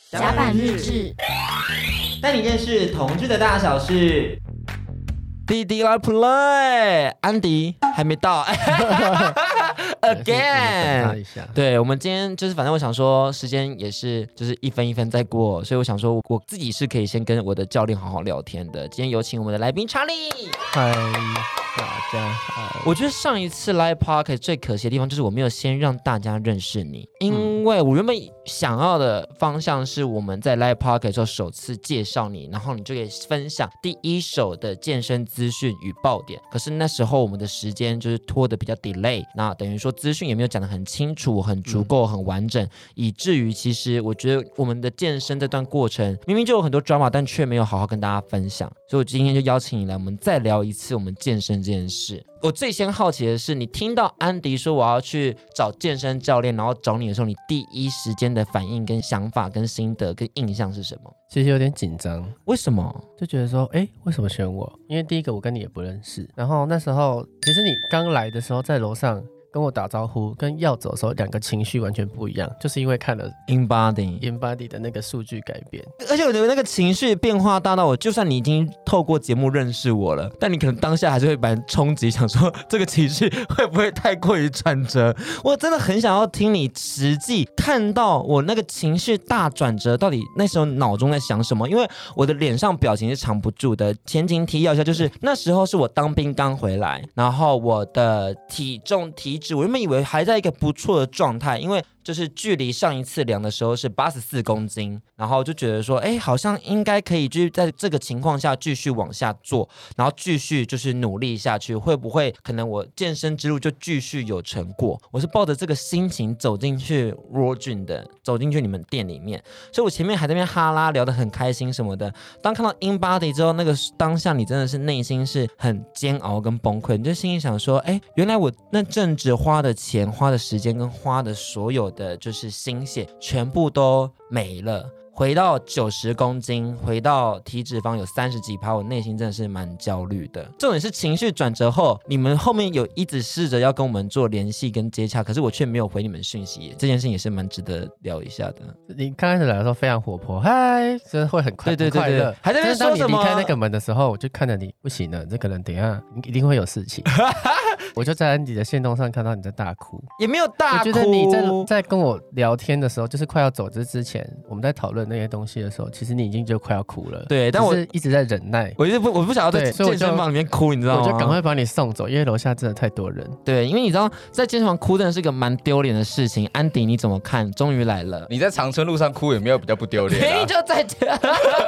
甲板日志， 带你认识同志的大小事。 弟弟来 play， 安迪还没到，again。对，我们今天就是，反正我想说，时间也是就是一分一分在过，所以我想说，我自己是可以先跟我的教练好好聊天的。今天有请我们的来宾查理。 嗨，大家好。 我觉得上一次 Live Podcast 最可惜的地方就是我没有先让大家认识你，因为我原本想要的方向是我们在 Live Podcast 的时候首次介绍你，然后你就可以分享第一手的健身资讯与爆点。可是那时候我们的时间就是拖得比较 delay， 那等于说资讯也没有讲得很清楚、很足够、很完整，以至于其实我觉得我们的健身这段过程明明就有很多 drama， 但却没有好好跟大家分享。所以我今天就邀请你来，我们再聊一次我们健身这件事。我最先好奇的是，你听到安迪说我要去找健身教练，然后找你的时候，你第一时间的反应、跟想法、跟心得、跟印象是什么？ 其实有点紧张。 为什么？ 就觉得说，为什么选我？因为第一个我跟你也不认识，然后那时候其实你刚来的时候在楼上跟我打招呼，跟要走的时候两个情绪完全不一样，就是因为看了 InBody 的那个数据改变， 而且我觉得那个情绪变化大到我，就算你已经透过节目认识我了，但你可能当下还是会蛮冲击，想说这个情绪会不会太过于转折？我真的很想要听你实际看到我那个情绪大转折，到底那时候脑中在想什么？因为我的脸上表情是藏不住的。前情提要一下，就是那时候是我当兵刚回来，然后我的体重体脂，我原本以为还在一个不错的状态，因为就是距离上一次量的时候是84公斤，然后就觉得说，好像应该可以继续在这个情况下继续往下做，然后继续就是努力下去，会不会可能我健身之路就继续有成果？我是抱着这个心情走进去 Rogen 的，走进去你们店里面，所以我前面还在那边哈拉聊得很开心什么的。当看到 InBody 之后，那个当下你真的是内心是很煎熬跟崩溃，你就心里想说，原来我那阵子花的钱、花的时间跟花的所有的就是心血全部都没了，回到90公斤，回到体脂肪有30几%，我内心真的是蛮焦虑的。重点是情绪转折后，你们后面有一直试着要跟我们做联系跟接洽，可是我却没有回你们讯息，这件事情也是蛮值得聊一下的。 你刚开始来的时候非常活泼，嗨，就是会很快，对， 还在那边说什么？ 当你离开那个门的时候，我就看着你，不行了，这个人等一下一定会有事情。我就在安迪的限动上看到你在大哭， 也没有大哭。 我觉得你在跟我聊天的时候，就是快要走之前，我们在讨论那些东西的时候，其实你已经就快要哭了。 对，但我是一直在忍耐。 我不想要在健身房里面哭，你知道吗？ 我就赶快把你送走，因为楼下真的太多人。 对，因为你知道在健身房哭真的是个蛮丢脸的事情。安迪你怎么看？终于来了。 你在长春路上哭有没有比较不丢脸？ 你就在家。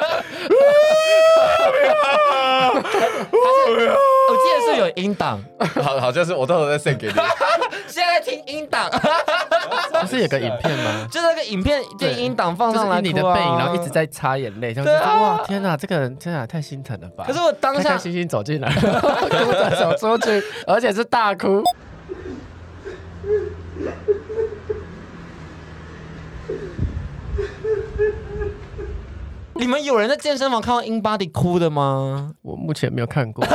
我记得是有音档， 好像是我到时候再 send 给你。 现在在听音档， 不是有个影片吗？ 就那个影片电音档放上来， 就是你的背影，然后一直在擦眼泪，就哇天哪，这个人真的太心疼了吧！ 可是我当下开开心心走进来，跟我走出去，而且是大哭。 你们有人在健身房看到 InBody 哭的吗？ 我目前没有看过。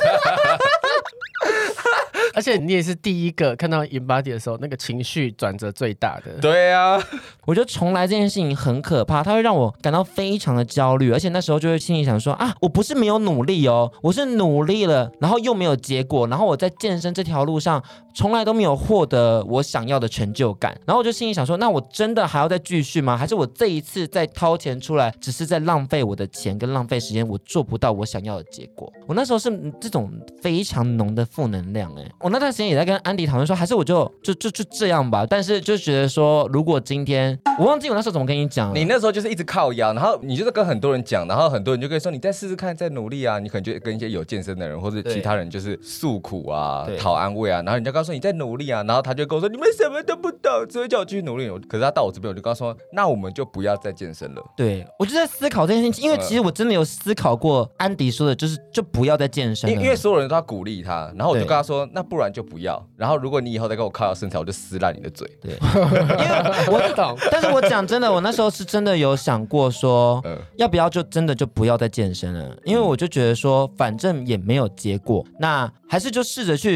而且你也是第一个看到 InBody 的时候，那个情绪转折最大的。 对啊， 我觉得重来这件事情很可怕，它会让我感到非常的焦虑，而且那时候就会心里想说我不是没有努力哦，我是努力了，然后又没有结果，然后我在健身这条路上从来都没有获得我想要的成就感，然后我就心里想说，那我真的还要再继续吗？还是我这一次再掏钱出来，只是在浪费我的钱跟浪费时间，我做不到我想要的结果。我那时候是这种非常浓的负能量我那段时间也在跟安迪讨论说，还是我就这样吧。但是就觉得说，如果今天我忘记我那时候怎么跟你讲了， 你那时候就是一直靠腰，然后你就是跟很多人讲，然后很多人就跟你说，你再试试看，再努力啊。你可能就跟一些有健身的人或者其他人就是诉苦啊，讨安慰啊，然后人家告诉你再努力啊，然后他就跟我说，你们什么都不懂，只会叫我继续努力。可是他到我这边，我就跟他说，那我们就不要再健身了。 对，我就在思考这件事情，因为其实我真的有思考过安迪说的，就不要再健身了， 因为所有人都要鼓励他，然后我就跟他说，那不然就不要。然后如果你以后再跟我靠腰身材，我就撕烂你的嘴。 对，因为我懂，但是我讲真的，我那时候是真的有想过说，要不要就真的就不要再健身了，因为我就觉得说，反正也没有结果，那还是就试着去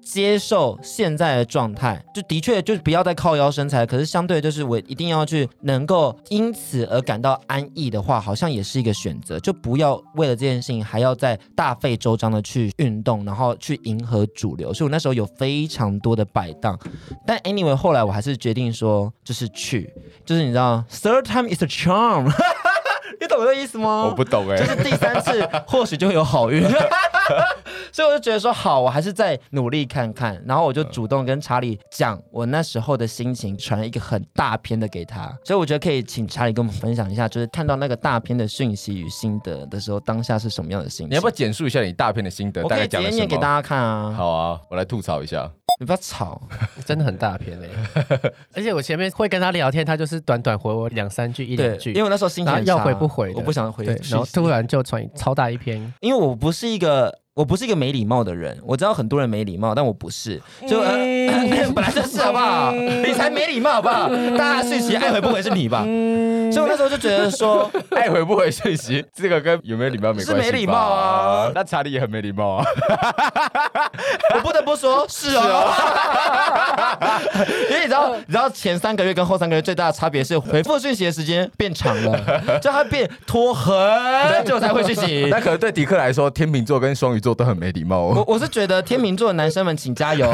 接受现在的状态，就的确就是不要再靠腰身材，可是相对就是我一定要去能够因此而感到安逸的话，好像也是一个选择，就不要为了这件事情还要再大费周章的去运动，然后去迎合主流。所以我那时候有非常多的摆荡，但 anyway 后来我还是决定说就是就是你知道 third time is a charm 你懂这个意思吗？ 我不懂就是第3次或许就会有好运所以我就觉得说好，我还是再努力看看，然后我就主动跟查理讲我那时候的心情，传了一个很大篇的给他。所以我觉得可以请查理跟我们分享一下，就是看到那个大篇的讯息与心得的时候，当下是什么样的心情？ 你要不要简述一下你大篇的心得？ 我可以直接念给大家看啊。 好啊，我来吐槽一下。 你不要吵， 真的很大篇而且我前面会跟他聊天，他就是短短回我2-3句1-2句， 因为我那时候心情很差， 要回不回的， 我不想回， 然后突然就传超大一篇， 因为我不是一个没礼貌的人，我知道很多人没礼貌，但我不是，就本来就是好不好？你才没礼貌好不好？大家讯息爱回不回是你吧？所以我那时候就觉得说， 爱回不回讯息，这个跟有没有礼貌没关系吧， 是没礼貌啊。 那查理也很没礼貌啊。 我不得不说，是哦。因为你知道前3个月跟后3个月最大的差别是回复讯息的时间变长了，就它变拖很久才回讯息。 那可能对迪克来说，天秤座跟双鱼座都很没礼貌哦。 我是觉得天秤座的男生们请加油。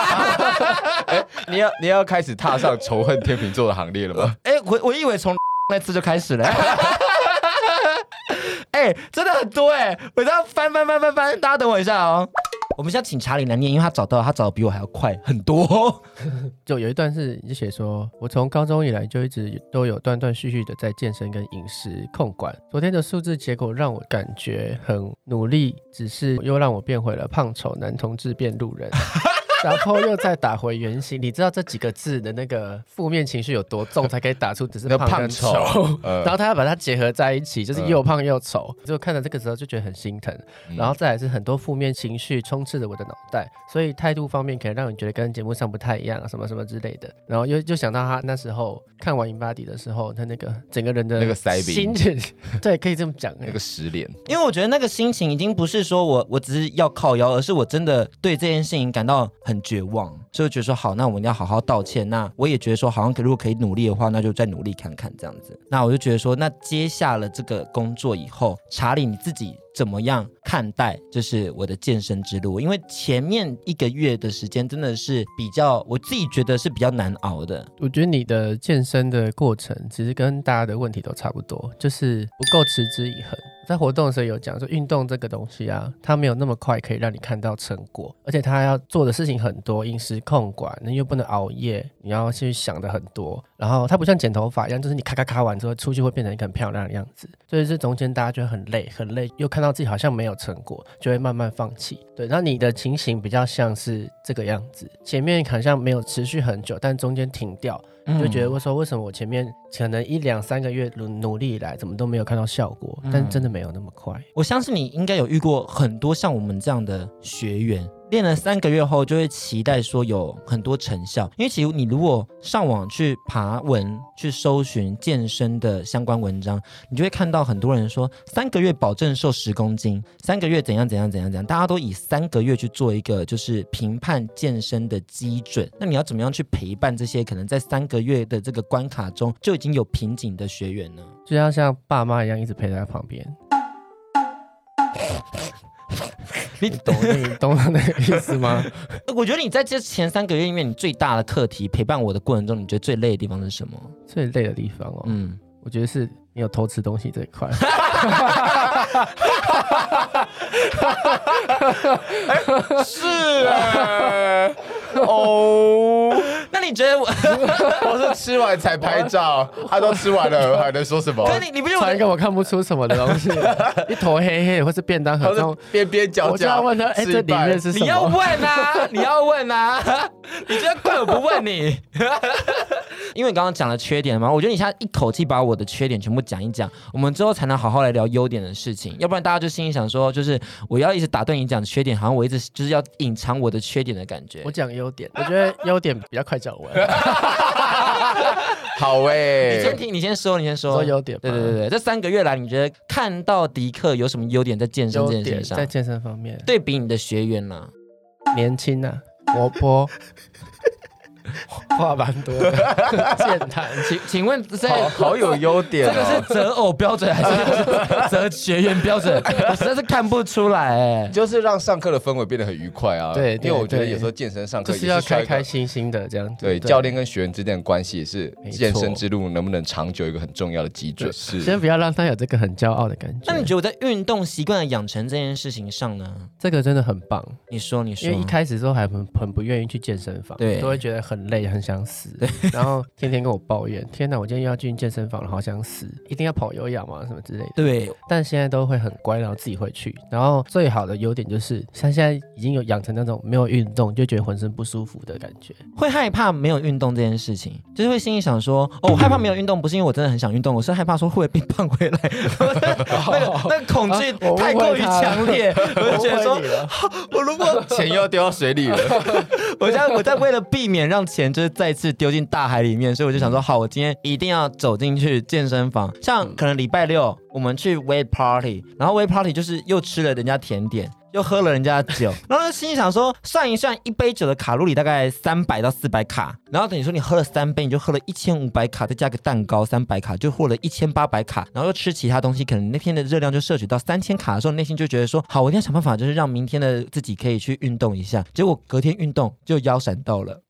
你要开始踏上仇恨天秤座的行列了吗？ 我以为从那次就开始了。真的很多我这样翻，大家等我一下哦。我们现在请查理来念，因为他找得比我还要快很多。 就有一段是就写说，我从高中以来就一直都有断断续续的在健身跟饮食控管。昨天的数字结果让我感觉很努力，只是又让我变回了胖丑男同志变路人。然后又再打回原形，你知道这几个字的那个负面情绪有多重，才可以打出只是胖跟丑。然后他要把它结合在一起，就是又胖又丑。就看到这个时候就觉得很心疼。然后再来是很多负面情绪充斥着我的脑袋，所以态度方面可能让人觉得跟节目上不太一样，什么什么之类的。然后又想到他那时候看完《InBody》的时候，他那个整个人的那个塞鼻心情，对，可以这么讲， 那个实脸。 因为我觉得那个心情已经不是说我只是要靠腰，而是我真的对这件事情感到很绝望，所以我觉得说好，那我们要好好道歉。那我也觉得说，好像如果可以努力的话，那就再努力看看这样子。那我就觉得说，那接下了这个工作以后，查理你自己怎么样看待就是我的健身之路？因为前面1个月的时间真的是比较，我自己觉得是比较难熬的。 我觉得你的健身的过程其实跟大家的问题都差不多，就是不够持之以恒。在活动的时候有讲说，运动这个东西啊，它没有那么快可以让你看到成果，而且它要做的事情很多，饮食控管，你又不能熬夜，你要去想的很多。然后它不像剪头发一样，就是你咔完之后出去会变成一个很漂亮的样子。所以这中间大家觉得很累，又看到自己好像没有成果，就会慢慢放弃。对，然后你的情形比较像是这个样子，前面好像没有持续很久，但中间停掉。就觉得为什么我前面可能1-2-3个月努力以来怎么都没有看到效果，但真的没有那么快。 我相信你应该有遇过很多像我们这样的学员，练了3个月后就会期待说有很多成效，因为其实你如果上网去爬文去搜寻健身的相关文章，你就会看到很多人说3个月保证瘦10公斤，3个月怎样，大家都以3个月去做一个就是评判健身的基准。那你要怎么样去陪伴这些可能在3个月的这个关卡中就已经有瓶颈的学员呢？ 就要像爸妈一样一直陪在旁边。你懂那个意思吗？ 我觉得你在这前3个月里面，你最大的课题陪伴我的过程中，你觉得最累的地方是什么？ 最累的地方哦，我觉得是你有偷吃东西这一块。 是哦， 那你觉得我是吃完才拍照，他都吃完了还能说什么？ 可你不就传一个我看不出什么的东西，一坨黑黑或是便当盒中边角角， 我就要问他，这里面是什么？ 你要问啊，你觉得怪我不问你？因为你刚刚讲了缺点嘛，我觉得你现在一口气把我的缺点全部讲一讲，我们之后才能好好来聊优点的事情，要不然大家就心里想说，就是我要一直打断你讲缺点，好像我一直就是要隐藏我的缺点的感觉。 我讲优点，我觉得优点比较快讲完。 好你先说优点。 对，这3个月来，你觉得看到迪克有什么优点在健身这件事情上？ 在健身方面， 对比你的学员啦， 年轻啊。 活泼。话蛮多的，健谈。 请问好有优点这个是择偶标准还是择学员标准？我实在是看不出来就是让上课的氛围变得很愉快啊。 对， 因为我觉得有时候健身上课就是要开开心心的这样。 对，教练跟学员之间的关系也是健身之路能不能长久一个很重要的基准。是， 先不要让他有这个很骄傲的感觉。 那你觉得我在运动习惯的养成这件事情上呢？ 这个真的很棒。 你说， 因为一开始的时候还很不愿意去健身房， 对， 都会觉得很累，很想死，然后天天跟我抱怨，天哪，我今天又要进健身房了，好想死，一定要跑有氧嘛什么之类的。 对， 但现在都会很乖，然后自己会去。然后最好的优点就是他现在已经有养成那种没有运动就觉得浑身不舒服的感觉。 会害怕没有运动这件事情，就是会心里想说，我害怕没有运动，不是因为我真的很想运动，我是害怕说会不会变胖回来。那个恐惧太过于强烈，我就觉得说，我如果钱又要丢到水里了， 我在为了避免让钱就是再次丢进大海里面，所以我就想说，好，我今天一定要走进去健身房。像可能礼拜六我们去 weight party， 然后 weight party 就是又吃了人家甜点，又喝了人家的酒，然后心里想说，算一算一杯酒的卡路里大概300到400卡，然后等于说你喝了3杯，你就喝了1500卡，再加个蛋糕300卡，就获了1800卡，然后又吃其他东西，可能那天的热量就摄取到3000卡的时候，内心就觉得说，好，我一定要想办法，就是让明天的自己可以去运动一下。结果隔天运动就腰闪到了。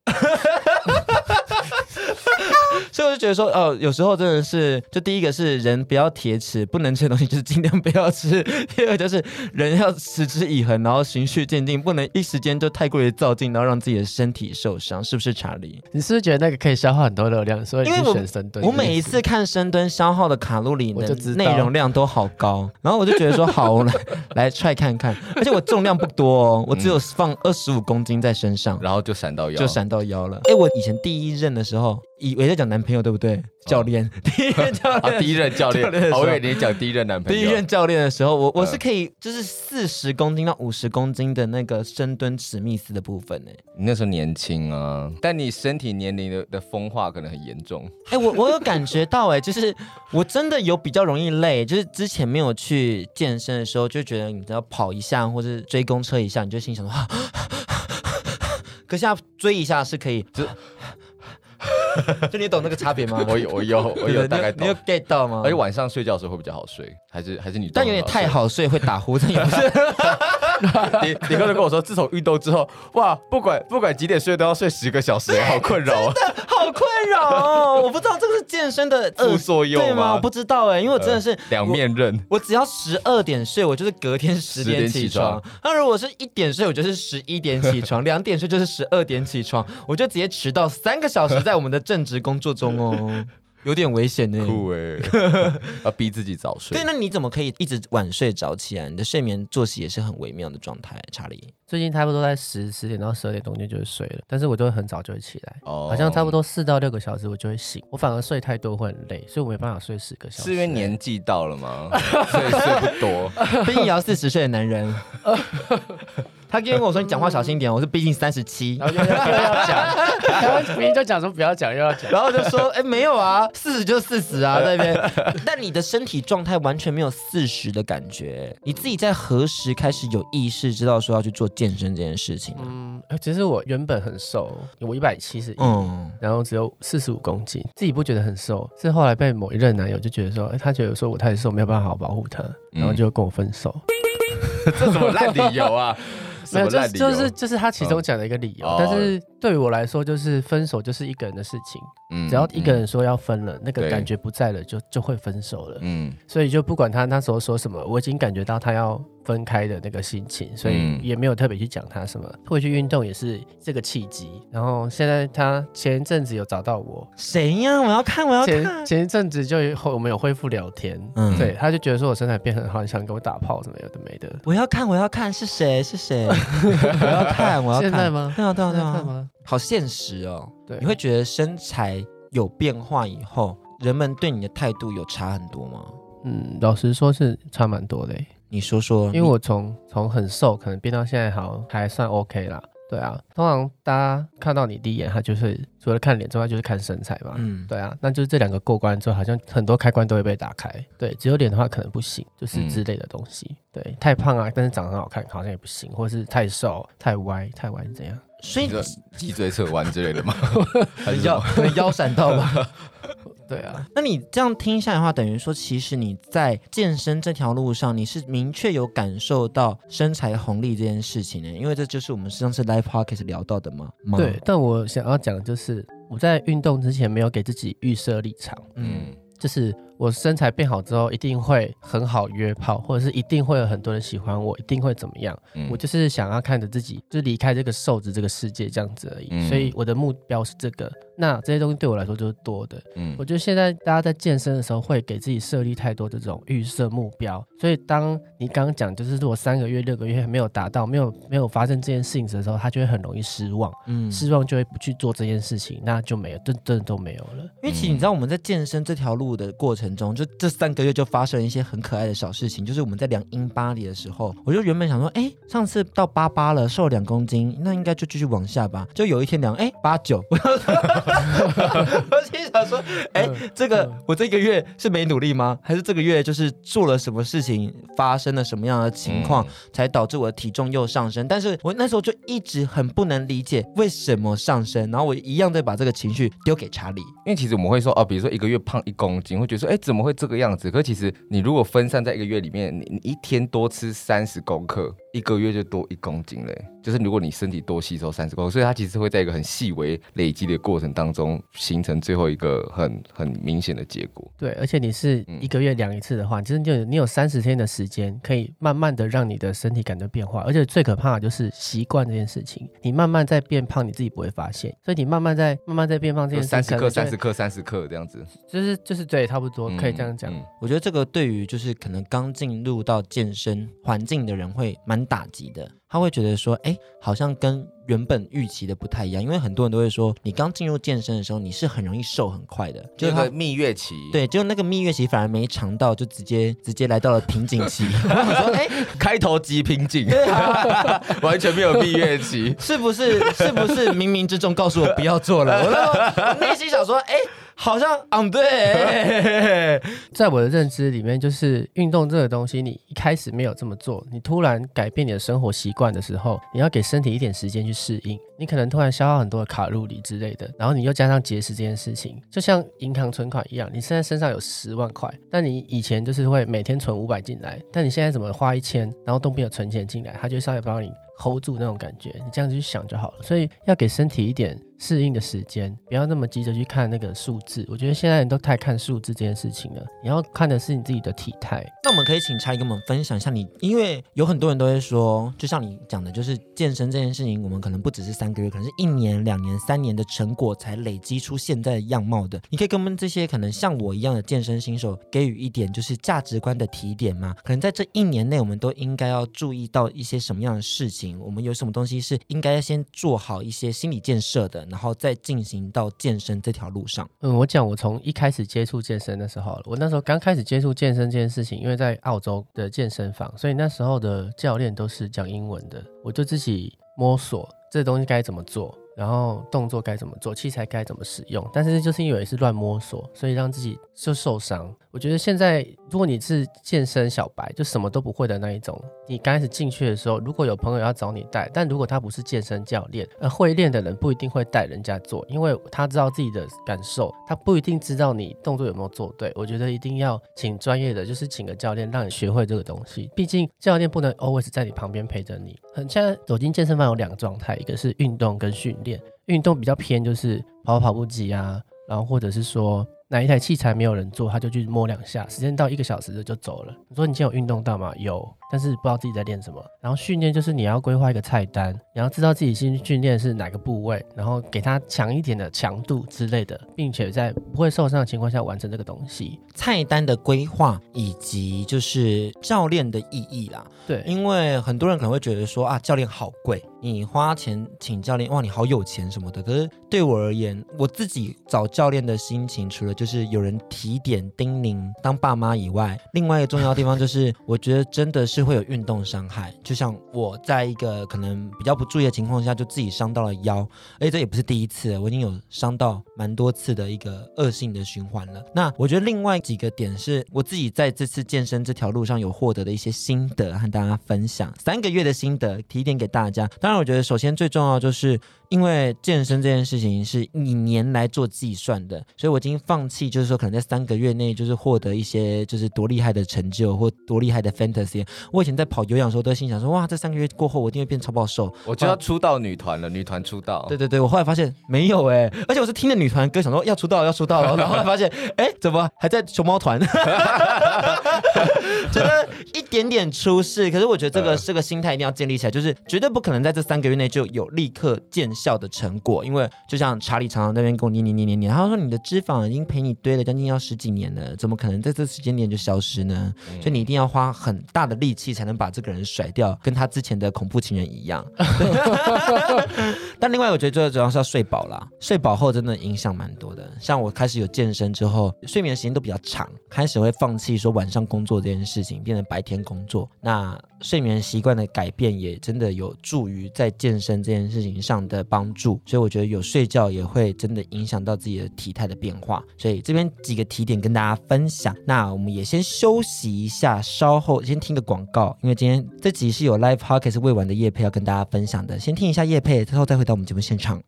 所以我就觉得说，有时候真的是，就第一个是人不要铁齿，不能吃的东西就是尽量不要吃；第二个就是人要持之以恒，然后循序渐进，不能一时间就太过于躁进，然后让自己的身体受伤，是不是查理？ 你是不是觉得那个可以消耗很多热量，所以你选深蹲？ 我每一次看深蹲消耗的卡路里的内容量都好高，然后我就觉得说，好，我来 try 看看，而且我重量不多我只有放25公斤在身上， 然后就闪到腰了。我以前第一任的时候，以为在讲男朋友对不对？教练，第一任教练， 第一任教练，我以为你讲第一任男朋友。 第一任教练的时候，我是可以就是40公斤到50公斤的那个深蹲史密斯的部分你那时候年轻啊，但你身体年龄的风化可能很严重。 我有感觉到就是我真的有比较容易累，就是之前没有去健身的时候，就觉得你只要跑一下或者追公车一下，你就心想说，可是要追一下是可以。就你懂那个差别吗？ 我有大概懂。 你有 get 到吗？ 而且晚上睡觉的时候会比较好睡，还是你？ 但有点太好睡会打呼，这也不是。 你刚才跟我说，自从运动之后，哇，不管几点睡都要睡10个小时，好困扰真的好困扰我不知道这个是健身的副作用对吗？我不知道因为我真的是两面刃。 我只要12点睡，我就是隔天10点起床。那如果是1点睡，我就是11点起床；2点睡就是12点起床，我就直接迟到3个小时在我们的正职工作中有点危险酷要逼自己早睡。 对，那你怎么可以一直晚睡早起啊？你的睡眠作息也是很微妙的状态，查理。 最近差不多在10点到12点中间就会睡了，但是我都会很早就会起来，好像差不多4到6个小时我就会醒。我反而睡太多会很累，所以我没办法睡10个小时。 是因为年纪到了吗？所以睡不多。 毕竟也要40岁的男人。他跟我说：“你讲话小心点。”我是毕竟37， 然后又要讲，明明就讲说不要讲，又要讲， 然后就说：“没有啊，40就是40啊，在那边。”但你的身体状态完全没有40的感觉。你自己在何时开始有意识知道说要去做健身这件事情？ 其实我原本很瘦，我171，然后只有45公斤，自己不觉得很瘦，是后来被某一任男友就觉得说，他觉得说我太瘦，没有办法好好保护他，然后就跟我分手。 这什么烂理由啊？ 没有，就是他其中讲的一个理由，但是对于我来说，就是分手就是一个人的事情，只要一个人说要分了，那个感觉不在了，就会分手了，所以就不管他那时候说什么，我已经感觉到他要分开的那个心情，所以也没有特别去讲他什么。会去运动也是这个契机，然后现在他前一阵子有找到我， 谁呀？我要看。 前一阵子就我们有恢复聊天，对，他就觉得说我身材变很好，想跟我打炮什么有的没的。 我要看是谁？我要看。 现在吗？ 对啊，好现实哦。对，你会觉得身材有变化以后，人们对你的态度有差很多吗？ 老实说是差蛮多的。 你说说。 因为我从很瘦可能变到现在还算 OK 啦。对啊，通常大家看到你第一眼，他就是除了看脸之外，就是看身材嘛。对啊，那就是这2个过关之后，好像很多开关都会被打开。对，只有脸的话可能不行，就是之类的东西。对，太胖啊，但是长得很好看，好像也不行，或是太瘦、太歪是怎样？ 所以脊椎侧弯之类的吗？ 可能腰闪到吧。 对啊， 那你这样听下来的话，等于说其实你在健身这条路上，你是明确有感受到身材红利这件事情呢？因为这就是我们上次 Live Podcast 聊到的嘛。 对，但我想要讲的就是我在运动之前没有给自己预设立场，就是我身材变好之后一定会很好约炮，或者是一定会有很多人喜欢我，一定会怎么样，我就是想要看着自己就离开这个瘦子这个世界这样子而已，所以我的目标是这个。那这些东西对我来说就是多的，我觉得现在大家在健身的时候会给自己设立太多这种预设目标，所以当你刚刚讲就是如果3个月6个月没有达到，没有发生这件事情的时候，他就会很容易失望，失望就会不去做这件事情，那就没有，真的都没有了。 因为其实你知道我们在健身这条路的过程中，就这3个月就发生了一些很可爱的小事情，就是我们在量英巴里的时候，我就原本想说，上次到88了，瘦了2公斤，那应该就继续往下吧。就有一天量，89，我心想说，这个我这个月是没努力吗？还是这个月就是做了什么事情，发生了什么样的情况，才导致我的体重又上升？但是我那时候就一直很不能理解为什么上升，然后我一样在把这个情绪丢给查理。 因为其实我们会说比如说1个月胖1公斤，会觉得说，怎么会这个样子？可其实你如果分散在1个月里面，你一天多吃30公克，1个月就多1公斤嘞。就是如果你身体多吸收30公克，所以它其实会在一个很细微累积的过程当中，形成最后一个很明显的结果。 对，而且你是1个月量一次的话，就是你有30天的时间，可以慢慢的让你的身体感到变化。而且最可怕的就是习惯这件事情，你慢慢在变胖，你自己不会发现，所以你慢慢在变胖这件事情 ，30克这样子， 就是对，差不多可以这样讲。 我觉得这个对于就是可能刚进入到健身环境的人会蛮打击的。他会觉得说，好像跟原本预期的不太一样，因为很多人都会说，你刚进入健身的时候，你是很容易瘦很快的， 就是那个蜜月期。 对，就那个蜜月期反而没尝到，就直接来到了瓶颈期。我说， 开头即瓶颈，完全没有蜜月期， 是不是冥冥之中告诉我不要做了？我内心想说，好像对， 在我的认知里面，就是运动这个东西，你一开始没有这么做，你突然改变你的生活习惯的时候，你要给身体一点时间去适应。你可能突然消耗很多的卡路里之类的，然后你又加上节食这件事情，就像银行存款一样，你现在身上有10万块，但你以前就是会每天存500进来，但你现在怎么花1000，然后都没有存钱进来，它就稍微帮你 hold 住那种感觉，你这样子去想就好了。所以要给身体一点适应的时间，不要那么急着去看那个数字。我觉得现在人都太看数字这件事情了，你要看的是你自己的体态。 那我们可以请查理跟我们分享一下你，因为有很多人都会说，就像你讲的，就是健身这件事情，我们可能不只是3个月，可能是1年、2年、3年的成果才累积出现在的样貌的。你可以跟我们这些可能像我一样的健身新手给予一点就是价值观的提点吗？可能在这1年内，我们都应该要注意到一些什么样的事情？我们有什么东西是应该先做好一些心理建设的，然后再进行到健身这条路上？ 我讲我从一开始接触健身的时候，我那时候刚开始接触健身这件事情，因为在澳洲的健身房，所以那时候的教练都是讲英文的，我就自己摸索这东西该怎么做，然后动作该怎么做，器材该怎么使用，但是就是因为是乱摸索，所以让自己就受伤。我觉得现在如果你是健身小白，就什么都不会的那一种，你刚开始进去的时候，如果有朋友要找你带，但如果他不是健身教练，会练的人不一定会带人家做，因为他知道自己的感受，他不一定知道你动作有没有做对。我觉得一定要请专业的，就是请个教练让你学会这个东西，毕竟教练不能 always 在你旁边陪着你。现在走进健身房有2个状态，一个是运动跟训练，运动比较偏就是跑步机啊，然后或者是说哪一台器材没有人做，他就去摸2下，时间到1个小时就走了。你说你今天有运动到吗？有，但是不知道自己在练什么。然后训练就是你要规划一个菜单，你要知道自己新训练是哪个部位，然后给他强一点的强度之类的，并且在不会受伤的情况下完成这个东西。 菜单的规划以及就是教练的意义啦。 对， 因为很多人可能会觉得说啊，教练好贵，你花钱请教练，哇，你好有钱什么的。可是对我而言，我自己找教练的心情，除了就是有人提点叮咛当爸妈以外，另外一个重要的地方就是我觉得真的是会有运动伤害。就像我在一个可能比较不注意的情况下就自己伤到了腰，而且这也不是第一次了，我已经有伤到蛮多次的一个恶性的循环了。那我觉得另外几个点是我自己在这次健身这条路上有获得的一些心得和大家分享，3个月的心得提点给大家。当然我觉得首先最重要就是因为健身这件事情是以年来做计算的，所以我已经放弃，就是说可能在3个月内就是获得一些就是多厉害的成就或多厉害的 fantasy。我以前在跑有氧的时候都心想说，哇，这3个月过后我一定会变超爆瘦， 我就要出道女团了，女团出道。 对对对，我后来发现没有而且我是听着女团歌想说要出道了，然后后来发现怎么还在熊猫团？觉得一点点出事，可是我觉得这个心态一定要建立起来，就是绝对不可能在这3个月内就有立刻见效的成果，因为就像查理常常那边跟我念，他说你的脂肪已经陪你堆了将近要10几年了，怎么可能在这时间点就消失呢？所以你一定要花很大的力气才能把这个人甩掉，跟他之前的恐怖情人一样。但另外我觉得最主要是要睡饱啦，睡饱后真的影响蛮多的。像我开始有健身之后，睡眠的时间都比较长，开始会放弃说晚上工作这件事情，变成白天工作。那睡眠习惯的改变也真的有助于在健身这件事情上的帮助，所以我觉得有睡觉也会真的影响到自己的体态的变化。所以这边几个提点跟大家分享。那我们也先休息一下，稍后先听个广告，因为今天这集是有 Live Podcast 未完的业配要跟大家分享的，先听一下业配，之后再回到我们节目现场。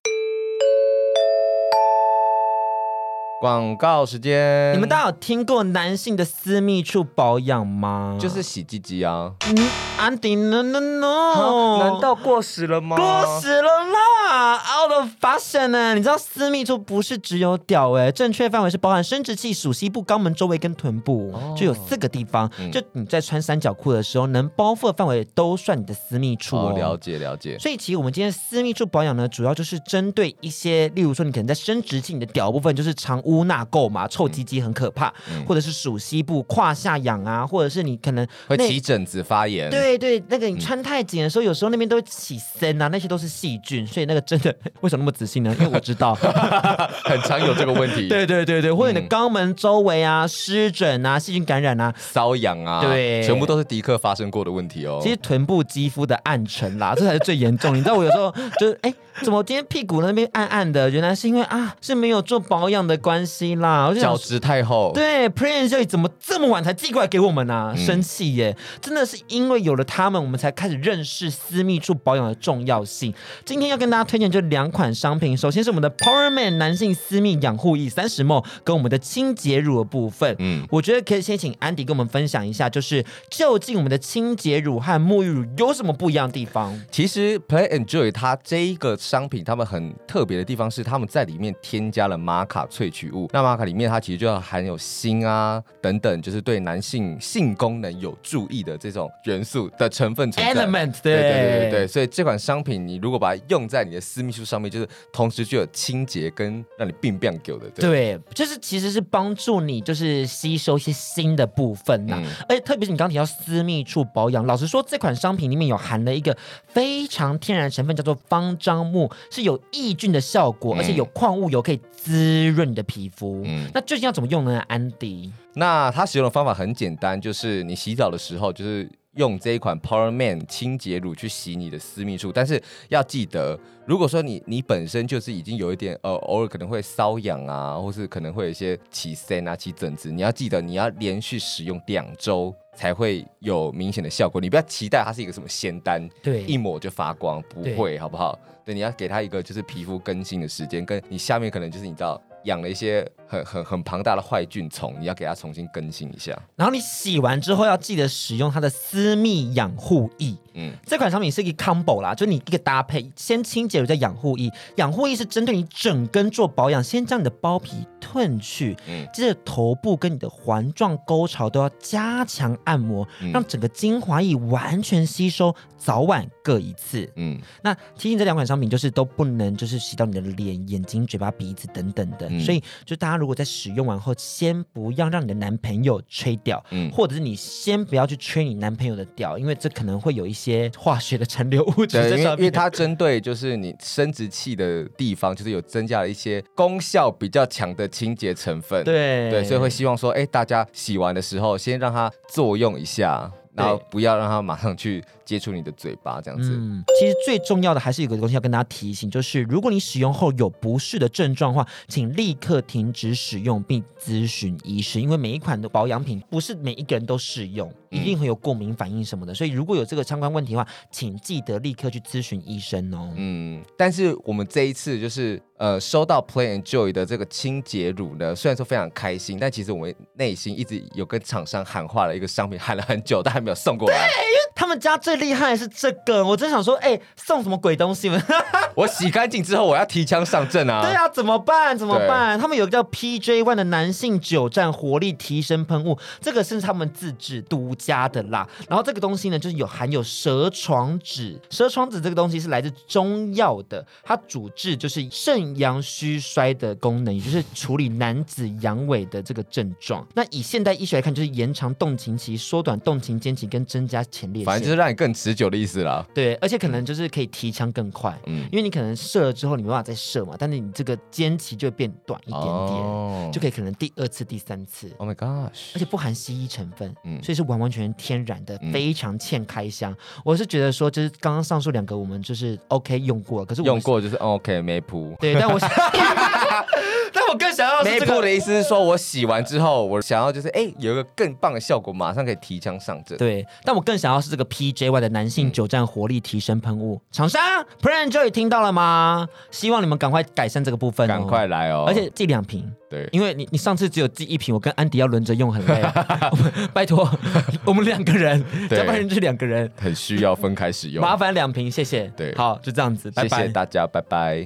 广告时间， 你们大家有听过男性的私密处保养吗？ 就是洗鸡鸡啊。 安迪 no， 难道过时了吗？ 过时了啦 ，out of fashion 呢？你知道私密处不是只有屌正确范围是包含生殖器、属膝部、肛门周围跟臀部，就有4个地方。就你在穿3角裤的时候，能包覆的范围都算你的私密处哦。 了解。 所以其实我们今天私密处保养呢，主要就是针对一些，例如说你可能在生殖器你的屌部分就是常污纳垢嘛，臭鸡鸡很可怕，或者是属膝部、胯下痒啊，或者是你可能会起疹子发炎。 对，那个你穿太紧的时候，有时候那边都会起痱啊，那些都是细菌，所以那个真的为什么那么仔细呢？因为我知道很常有这个问题。 对，或者你的肛门周围啊湿疹啊、细菌感染啊、 瘙痒啊，对，全部都是迪克发生过的问题哦。 其实臀部肌肤的暗沉啦，这才是最严重。你知道我有时候就是怎么今天屁股那边暗暗的？原来是因为是没有做保养的关系啦。 角质太厚。 对 ，Prince 这里怎么这么晚才寄过来给我们啊？生气耶！真的是因为有了他们，我们才开始认识私密处保养的重要性。今天要跟大家推荐这2款商品，首先是我们的 Power Man 男性私密养护液30ml，跟我们的清洁乳的部分。我觉得可以先请安迪跟我们分享一下，就是究竟我们的清洁乳和沐浴乳有什么不一样的地方？ 其实 Play Enjoy 它这一个商品，他们很特别的地方是，他们在里面添加了玛卡萃取物。那玛卡里面它其实就含有锌啊等等，就是对男性性功能有注意的这种元素的成分存在。 Element， 对，所以这款商品你如果把它用在你的私密处上面，就是同时具有清洁跟让你变变狗的。 对，就是其实是帮助你就是吸收一些锌的部分呐。而且特别是你刚刚提到私密处保养，老实说这款商品里面有含了一个非常天然的成分，叫做芳樟木，是有抑菌的效果，而且有矿物油可以滋润你的皮肤。那究竟要怎么用呢？安迪？ 那它使用的方法很简单，就是你洗澡的时候，就是用这一款 Power Man 清洁乳去洗你的私密处，但是要记得，如果说你本身就是已经有一点偶尔可能会瘙痒啊，或是可能会有一些起痱啊、起疹子，你要记得你要连续使用2周才会有明显的效果。你不要期待它是一个什么仙丹， 对， 一抹就发光，不会，好不好？对，你要给它一个就是皮肤更新的时间，跟你下面可能就是你知道养了一些很庞大的坏菌丛，你要给它重新更新一下。 然后你洗完之后要记得使用它的私密养护液。这款商品是一个 combo 啦，就你一个搭配，先清洁乳再养护液。养护液是针对你整根做保养，先将你的包皮褪去，接着头部跟你的环状沟槽都要加强按摩，让整个精华液完全吸收，早晚各一次。那提醒这2款商品就是都不能就是洗到你的脸、眼睛、嘴巴、鼻子等等的，所以就大家如果在使用完后，先不要让你的男朋友吹掉，或者是你先不要去吹你男朋友的屌，因为这可能会有一些化学的残留物质在上面。 因为它针对就是你生殖器的地方，就是有增加了一些功效比较强的清洁成分。对，所以会希望说，大家洗完的时候先让它作用一下。 然后不要让它马上去接触你的嘴巴这样子。 其实最重要的还是有个东西要跟大家提醒，就是如果你使用后有不适的症状的话，请立刻停止使用并咨询医师，因为每一款的保养品不是每一个人都适用，一定会有过敏反应什么的，所以如果有这个相关问题的话，请记得立刻去咨询医生哦。 但是我们这一次就是收到 Play and Joy 的这个清洁乳呢，虽然说非常开心，但其实我们内心一直有跟厂商喊话了一个商品，喊了很久，但还没有送过来。 对，因为他们家最厉害的是这个，我真想说，送什么鬼东西们？ 我洗干净之后，我要提枪上阵啊！ 对啊，怎么办？他们有个叫 PJ1 的男性久站活力提升喷雾，这个是他们自制独家的啦。然后这个东西呢，就是含有蛇床子，蛇床子这个东西是来自中药的，它主治就是肾阳虚衰的功能，也就是处理男子阳痿的这个症状。那以现代医学来看，就是延长动情期、缩短动情间期跟增加前列腺， 反正就是让你更持久的意思啦。 对，而且可能就是可以提枪更快，因为你可能射了之后你没办法再射嘛，但是你这个间期就会变短一点点，就可以可能第2次、第3次。 Oh my gosh！ 而且不含西医成分，所以是完完全全天然的，非常欠开箱。我是觉得说，就是刚刚上述2个我们就是 OK 用过，可是用过就是 OK 没谱。 对，但我但我更想要没谱的意思是说，我洗完之后，我想要就是有一个更棒的效果，马上可以提枪上阵。 对，但我更想要是这个 PJ1 的男性久站活力提升喷雾。厂商 Play and Joy 听到了吗？希望你们赶快改善这个部分， 赶快来哦！ 而且寄2瓶。 对， 因为你上次只有寄1瓶，我跟安迪要轮着用很累。拜托，我们2个人，要不然就是2个人， 很需要分开使用。 麻烦2瓶，谢谢。 对， 好，就这样子，拜拜， 谢谢大家，拜拜。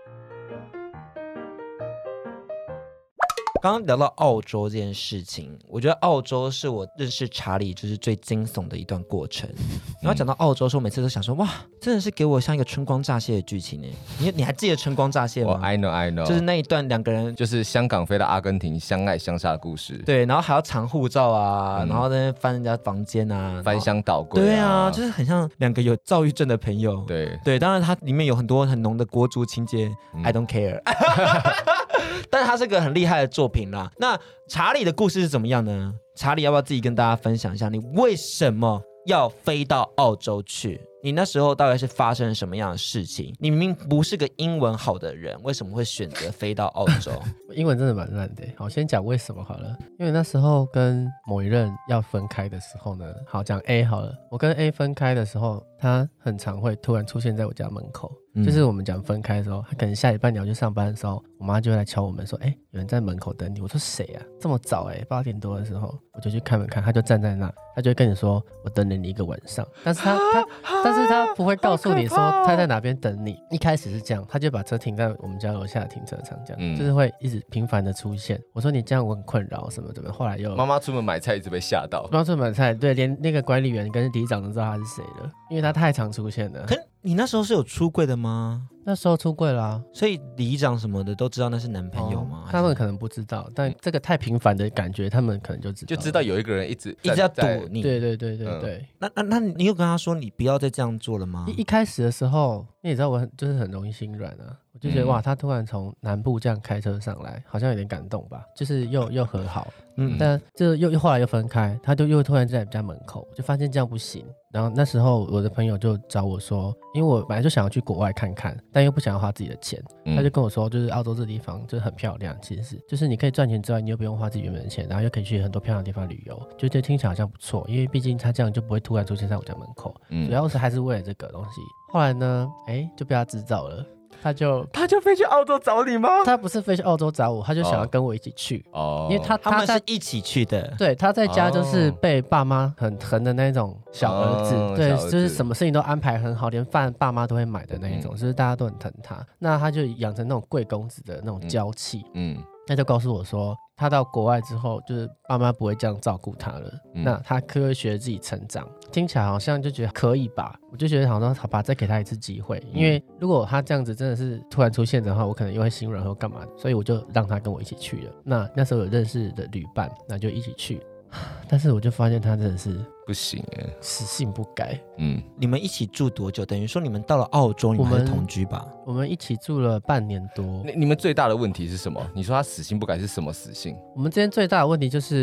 刚刚聊到澳洲这件事情，我觉得澳洲是我认识查理就是最惊悚的一段过程。然后讲到澳洲的时候，我每次都想说，哇，真的是给我像一个春光乍泄的剧情耶。你还记得春光乍泄吗？ I know， 就是那一段2个人就是香港飞到阿根廷相爱相杀的故事。 对，然后还要藏护照啊，然后在那翻人家房间啊， 翻箱倒柜。 对啊，就是很像2个有躁郁症的朋友。对，当然它里面有很多很浓的国族情节，I don't care。但是它是个很厉害的作品啦。那查理的故事是怎么样呢？查理要不要自己跟大家分享一下，你为什么要飞到澳洲去？你那时候大概是发生了什么样的事情？你明明不是个英文好的人，为什么会选择飞到澳洲？ 英文真的蛮烂的。好，先讲为什么好了。因为那时候跟某一任要分开的时候呢，好讲 A 好了。我跟 A 分开的时候，他很常会突然出现在我家门口。就是我们讲分开的时候，他可能下礼拜你要去上班的时候，我妈就会来敲我们说，有人在门口等你。我说谁啊？这么早8点多的时候，我就去开门看，他就站在那，他就会跟你说，我等了你1个晚上。但是他不会告诉你说他在哪边等你。一开始是这样，他就把车停在我们家楼下的停车场，这样，就是会一直频繁的出现。我说你这样我很困扰什么的。后来又妈妈出门买菜一直被吓到， 妈妈出门买菜，对，连那个管理员跟里长都知道他是谁了，因为他太常出现了。 你那时候是有出柜的吗？ 那时候出柜啦， 所以里长什么的都知道那是男朋友吗？ 他们可能不知道，但这个太频繁的感觉，他们可能就知道有一个人一直要堵你。 对。 那你有跟他说你不要再这样做了吗？ 一开始的时候，你也知道我就是很容易心软啊，我就觉得哇，他突然从南部这样开车上来，好像有点感动吧，就是又和好。但这又后来又分开，他就又突然在我们家门口，我就发现这样不行。然后那时候我的朋友就找我说，因为我本来就想要去国外看看，但又不想要花自己的钱，他就跟我说，就是澳洲这地方就是很漂亮，其实就是你可以赚钱之外，你又不用花自己原本的钱，然后又可以去很多漂亮的地方旅游，就觉得听起来好像不错，因为毕竟他这样就不会突然出现在我家门口，主要是还是为了这个东西。后来呢，就被他知道了。他就飞去澳洲找你吗？ 他不是飞去澳洲找我，他就想要跟我一起去。因为他们是一起去的。 对，他在家就是被爸妈很疼的那种小儿子，对，就是什么事情都安排很好，连饭爸妈都会买的那一种，就是大家都很疼他。那他就养成那种贵公子的那种娇气。他就告诉我说，他到国外之后，就是爸妈不会这样照顾他了。那他科学自己成长，听起来好像就觉得可以吧？我就觉得好像好吧，再给他一次机会。因为如果他这样子真的是突然出现的话，我可能又会心软或干嘛的，所以我就让他跟我一起去了。那时候有认识的旅伴，那就一起去。但是我就发现他真的是不行死性不改。 你们一起住多久？等于说你们到了澳洲，你们还是同居吧？ 我们一起住了半年多。 你们最大的问题是什么？你说他死性不改是什么死性？ 我们之间最大的问题就是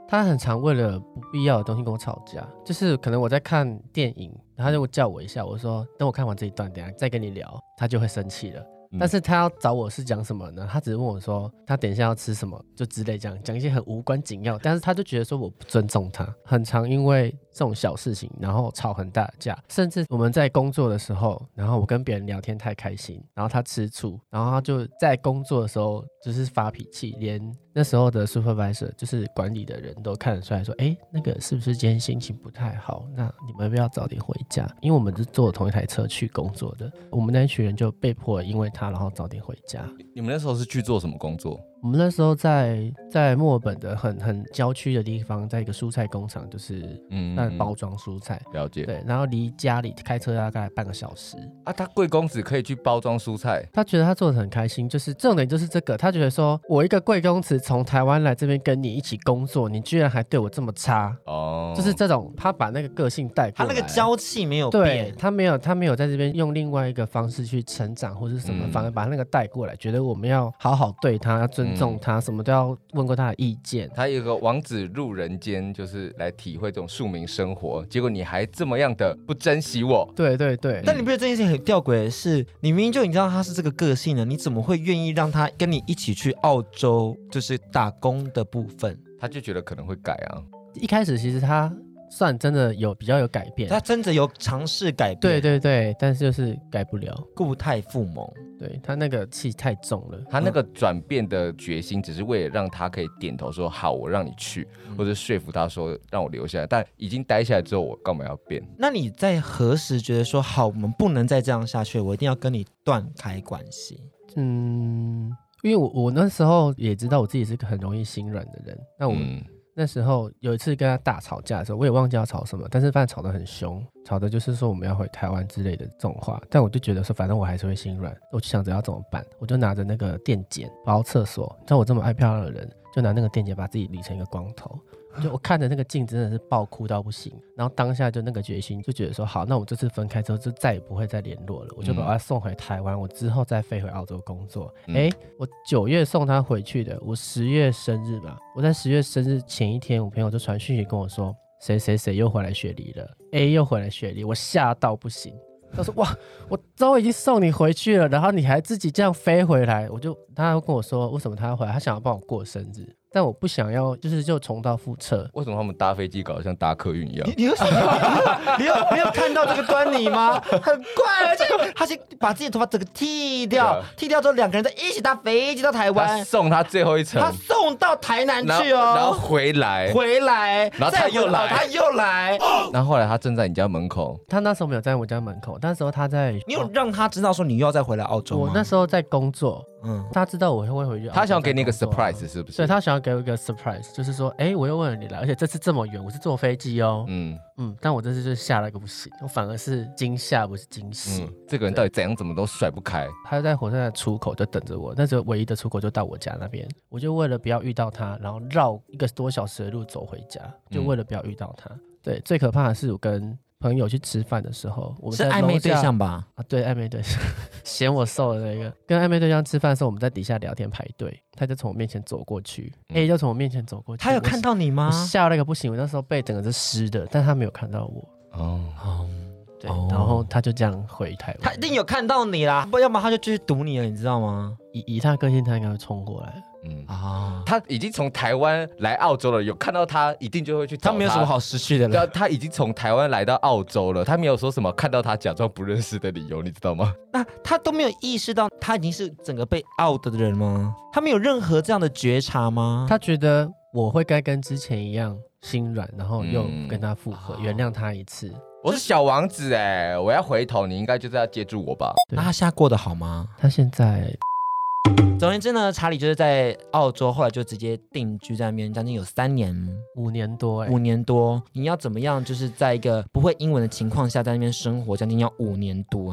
他很常为了不必要的东西跟我吵架，就是可能我在看电影，他就叫我一下，我说等我看完这一段，等一下再跟你聊，他就会生气了。但是他要找我是讲什么呢？他只是问我说他等一下要吃什么，就之类这样讲一些很无关紧要，但是他就觉得说我不尊重他，很常因为这种小事情然后吵很大的架，甚至我们在工作的时候，然后我跟别人聊天太开心，然后他吃醋，然后他就在工作的时候就是发脾气，连那时候的 supervisor 就是管理的人都看得出来说，那个是不是今天心情不太好？那你们要不要早点回家？因为我们是坐同一台车去工作的，我们那一群人就被迫因为他然后早点回家。 你们那时候是去做什么工作？ 我们那时候在墨尔本的很郊区的地方，在一个蔬菜工厂，就是那包装蔬菜。 了解。 对，然后离家里开车大概半个小时。 啊，他贵公子可以去包装蔬菜， 他觉得他做得很开心，就是重点就是这个，他觉得说我一个贵公子从台湾来这边跟你一起工作，你居然还对我这么差哦，就是这种他把那个个性带过来， 他那个娇气没有变， 对，他没有在这边用另外一个方式去成长或是什么，反而把那个带过来，觉得我们要好好对他，要尊重他，什么都要问过他的意见。 他有个王子入人间，就是来体会这种庶民生活，结果你还这么样的不珍惜我。 对对对， 但你不觉得这件事情很吊诡的是，你明明就你知道他是这个个性的，你怎么会愿意让他跟你一起去澳洲，就是打工的部分？ 他就觉得可能会改啊。 一开始其实他算真的比较有改变， 他真的有尝试改变， 对对对，但是就是改不了， 固态附萌。 对，他那个气太重了， 他那个转变的决心只是为了让他可以点头说好，我让你去，或者说服他说让我留下来，但已经待下来之后，我干嘛要变？ 那你在何时觉得说好，我们不能再这样下去，我一定要跟你断开关系？ 因为我那时候也知道我自己是个很容易心软的人，那我那时候有一次跟他大吵架的时候，我也忘记要吵什么，但是反正吵得很凶，吵的就是说我们要回台湾之类的这种话，但我就觉得说反正我还是会心软，我就想着要怎么办，我就拿着那个电剪包厕所，像我这么爱漂亮的人，就拿那个电剪把自己理成一个光头。就我看着那个镜子真的是爆哭到不行，然后当下就那个决心就觉得说好，那我们这次分开之后就再也不会再联络了，我就把他送回台湾，我之后再飞回澳洲工作。我9月送他回去的，我10月生日嘛，我在10月生日前一天，我朋友就传讯息跟我说谁谁谁又回来雪梨了 ，A 又回来雪梨，我吓到不行。他说哇，我都已经送你回去了，然后你还自己这样飞回来，他跟我说为什么他要回来，他想要帮我过生日。但我不想要，就重蹈覆辙。 为什么他们搭飞机搞得像搭客运一样？ 你有看到这个端倪吗？很怪，而且他先把自己的头发整个剃掉，剃掉之后2个人再一起搭飞机到台湾， 他送他最后一程， 他送到台南去哦， 然后回来， 然后他又来， 然后后来他正在你家门口， 他那时候没有在我家门口，那时候他在， 你有让他知道说你又要再回来澳洲吗？ 我那时候在工作。他知道我会回去， 他想要给你一个 surprise 是不是？ 对，他想要给我一个 surprise， 就是说，我又为了你来，而且这次这么远，我是坐飞机哦。但我这次就吓了个不行，我反而是惊吓不是惊喜。 这个人到底怎么都甩不开。 他就在火车站的出口就等着我，那时候唯一的出口就到我家那边，我就为了不要遇到他，然后绕1个多小时的路走回家，就为了不要遇到他。对，最可怕的是我跟朋友去吃饭的时候，我们在是暧昧对象吧？ 对，暧昧对象，嫌我瘦的那个。跟暧昧对象吃饭的时候，我们在底下聊天排队，他就从我面前走过去，A 就从我面前走过去。 他有看到你吗？ 我吓了个不行，我那时候背整个是湿的，但他没有看到我。对，然后他就这样回台湾。 他一定有看到你啦，不要么他就继续堵你了，你知道吗？ 以他个性，他应该会冲过来。 他已经从台湾来澳洲了，有看到他一定就会去找他。 他没有什么好失去的了。 他已经从台湾来到澳洲了，他没有说什么看到他假装不认识的理由，你知道吗？ 那他都没有意识到他已经是整个被 out 的人吗？他没有任何这样的觉察吗？ 他觉得我会该跟之前一样心软，然后又跟他复合，原谅他一次。 我是小王子我要回头，你应该就是要接住我吧？ 那他现在过得好吗？ 他现在。 总而言之呢，查理就是在澳洲，后来就直接定居在那边，将近有3年、 5年多 5年多。你要怎么样，就是在一个不会英文的情况下，在那边生活，将近要5年多呢？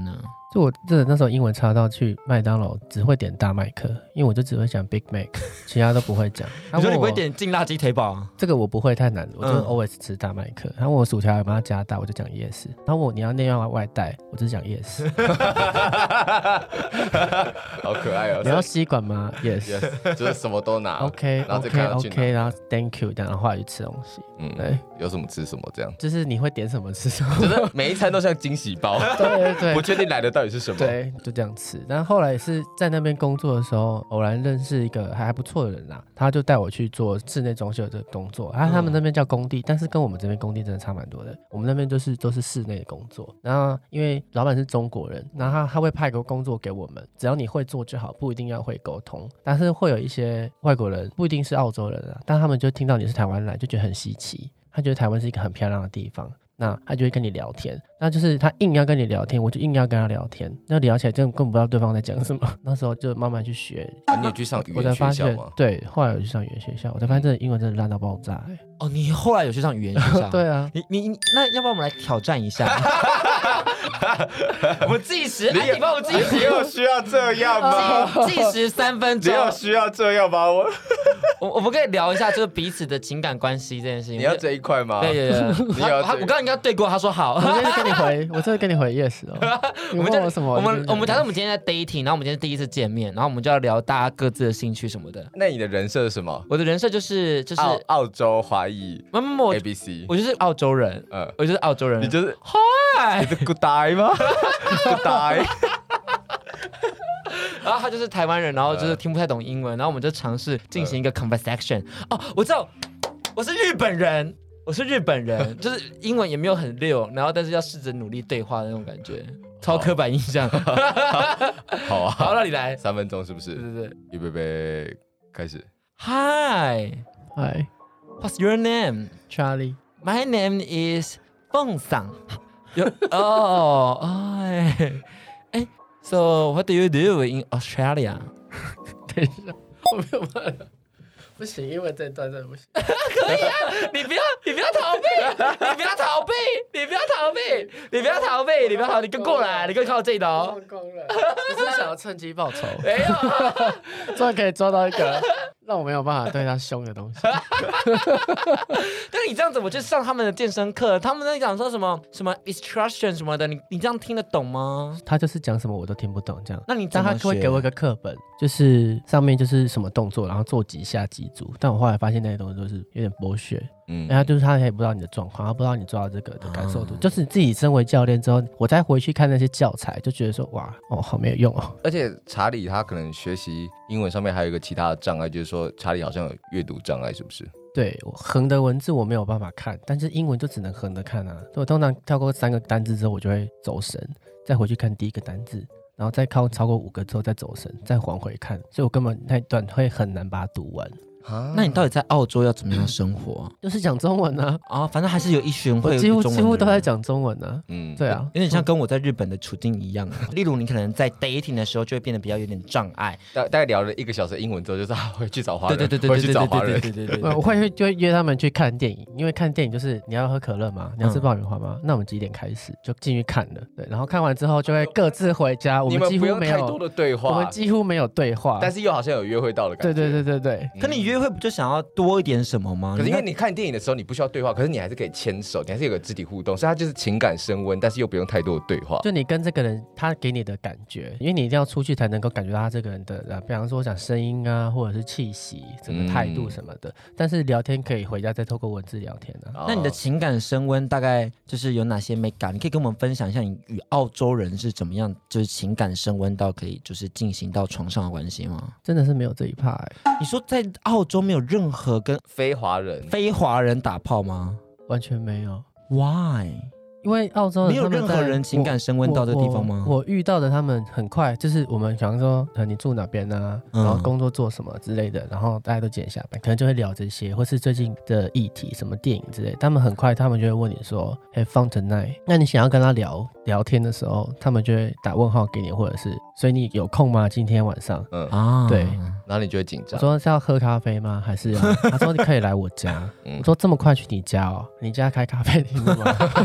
就我真的那时候英文差到去麦当劳只会点大麦克，因为我就只会讲 Big Mac， 其他都不会讲。 你说你不会点劲辣鸡腿堡啊？ 这个我不会太难，我就 always 吃大麦克。他问我薯条有没有加大，我就讲 yes。他问我你要内要外带，我就讲 yes。 好可爱哦！ 你要吸管吗 ？Yes， 就是什么都拿。 OK， 然后再看到 OK， 然后 Thank you， 然后后来去吃东西。对， 有什么吃什么这样。 就是你会点什么吃什么， 就是每一餐都像惊喜包。 对， 不确定来的到底是什么。 对，就这样吃。但后来也是在那边工作的时候，偶然认识一个还不错的人啦，他就带我去做室内装修的工作。他们那边叫工地，但是跟我们这边工地真的差蛮多的。我们那边都是室内的工作。然后因为老板是中国人，然后他会派个工作给我们，只要你会做就好，不一定要会沟通。但是会有一些外国人，不一定是澳洲人啊，但他们就听到你是台湾人来，就觉得很稀奇。他觉得台湾是一个很漂亮的地方。那他就会跟你聊天，那就是他硬要跟你聊天，我就硬要跟他聊天，那聊起来根本不知道对方在讲什么。那时候就慢慢去学。 你有去上语言学校吗？ 对，后来有去上语言学校，我才发现这英文真的烂到爆炸。 哦，你后来有去上语言学校？ 对啊， 你那要不然我们来挑战一下？我们计时，你帮我计时。 你有需要这样吗？ 计时3分钟。 你有需要这样吗？ 我们可以聊一下，就是彼此的情感关系这件事情。 你要这一块吗？ 对。我刚刚应该对过，他说好。 我这跟你回 yes 哦。我们假设我们今天在 dating， 然后我们今天第一次见面，然后我们就要聊大家各自的兴趣什么的。 那你的人设是什么？ 我的人设就是澳洲华裔，ABC， 我就是澳洲人，我就是澳洲人。 你就是 Hi， 你是 Good day 吗？Good day。 然后他就是台湾人，然后就是听不太懂英文，然后我们就尝试进行一个 conversation。哦，我知道，我是日本人，就是英文也没有很溜，然后但是要试着努力对话的那种感觉，超刻板印象。 好啊， 好，那你来 3分钟是不是？ 对， 预备，开始。 Hi，What's your name? Charlie. My name is 凤桑。So what do you do in Australia? 等一下，我没有办法。不行，因为这段真的不行。 可以啊，你不要逃避，你跟过来，你跟靠这头。 你是想要趁机报仇？ 没有， 终于可以抓到一个让我没有办法对他凶的东西。 但你这样子，我去上他们的健身课，他们在讲说什么 instruction 什么的，你这样听得懂吗？ 他就是讲什么我都听不懂，这样。 那你怎么学？ 但他会给我一个课本，就是上面就是什么动作，然后做几下几组。但我后来发现那些东西都是有点剥削。他就是他也不知道你的状况，他不知道你做到这个的感受度。就是自己身为教练之后，我再回去看那些教材，就觉得说哇，好没有用哦。 而且查理他可能学习英文上面还有一个其他的障碍，就是说查理好像有阅读障碍，是不是？ 对，我横的文字我没有办法看，但是英文就只能横的看啊。我通常跳过3个单字之后，我就会走神，再回去看第一个单字，然后再靠超过5个之后再走神，再往回看，所以我根本那一段会很难把它读完。 那你到底在澳洲要怎么样生活？ 就是讲中文啊。 反正还是有一群会有几乎都在讲中文啊。对啊， 有点像跟我在日本的处境一样。例如你可能在 dating 的时候就会变得比较有点障碍。 大概聊了1个小时英文之后，就是回去找华人。 对， 回去找华人。 对。我会就约他们去看电影，因为看电影就是你要喝可乐吗？你要吃爆米花吗？那我们几点开始就进去看了。对，然后看完之后就会各自回家。我们几乎没有太多的对话。 我们几乎没有对话， 但是又好像有约会到的感觉。对。 可你约会不就想要多一点什么吗？ 可是因为你看电影的时候，你不需要对话，可是你还是可以牵手，你还是有个肢体互动，所以它就是情感升温，但是又不用太多的对话。 就你跟这个人，他给你的感觉，因为你一定要出去才能够感觉到他这个人的，比方说讲声音啊，或者是气息、整个态度什么的。但是聊天可以回家再透过文字聊天啊。 那你的情感升温大概就是有哪些美感？你可以跟我们分享一下，你与澳洲人是怎么样，就是情感升温到可以就是进行到床上的关系吗？ 真的是没有这一趴。 你说在澳洲没有任何跟非华人打炮吗？ 完全没有。 Why？ 因为澳洲没有任何人情感升温到这个地方吗？ 我遇到的他们很快，就是我们想说你住哪边啊，然后工作做什么之类的，然后大家都几点下班，可能就会聊这些，或是最近的议题，什么电影之类。他们很快，他们就会问你说 Have fun tonight。那你想要跟他聊天的时候，他们就会打问号给你，或者是所以你有空吗？今天晚上？对。 然后你就会紧张。 我说是要喝咖啡吗？还是他说你可以来我家。我说这么快去你家哦？你家开咖啡厅的吗？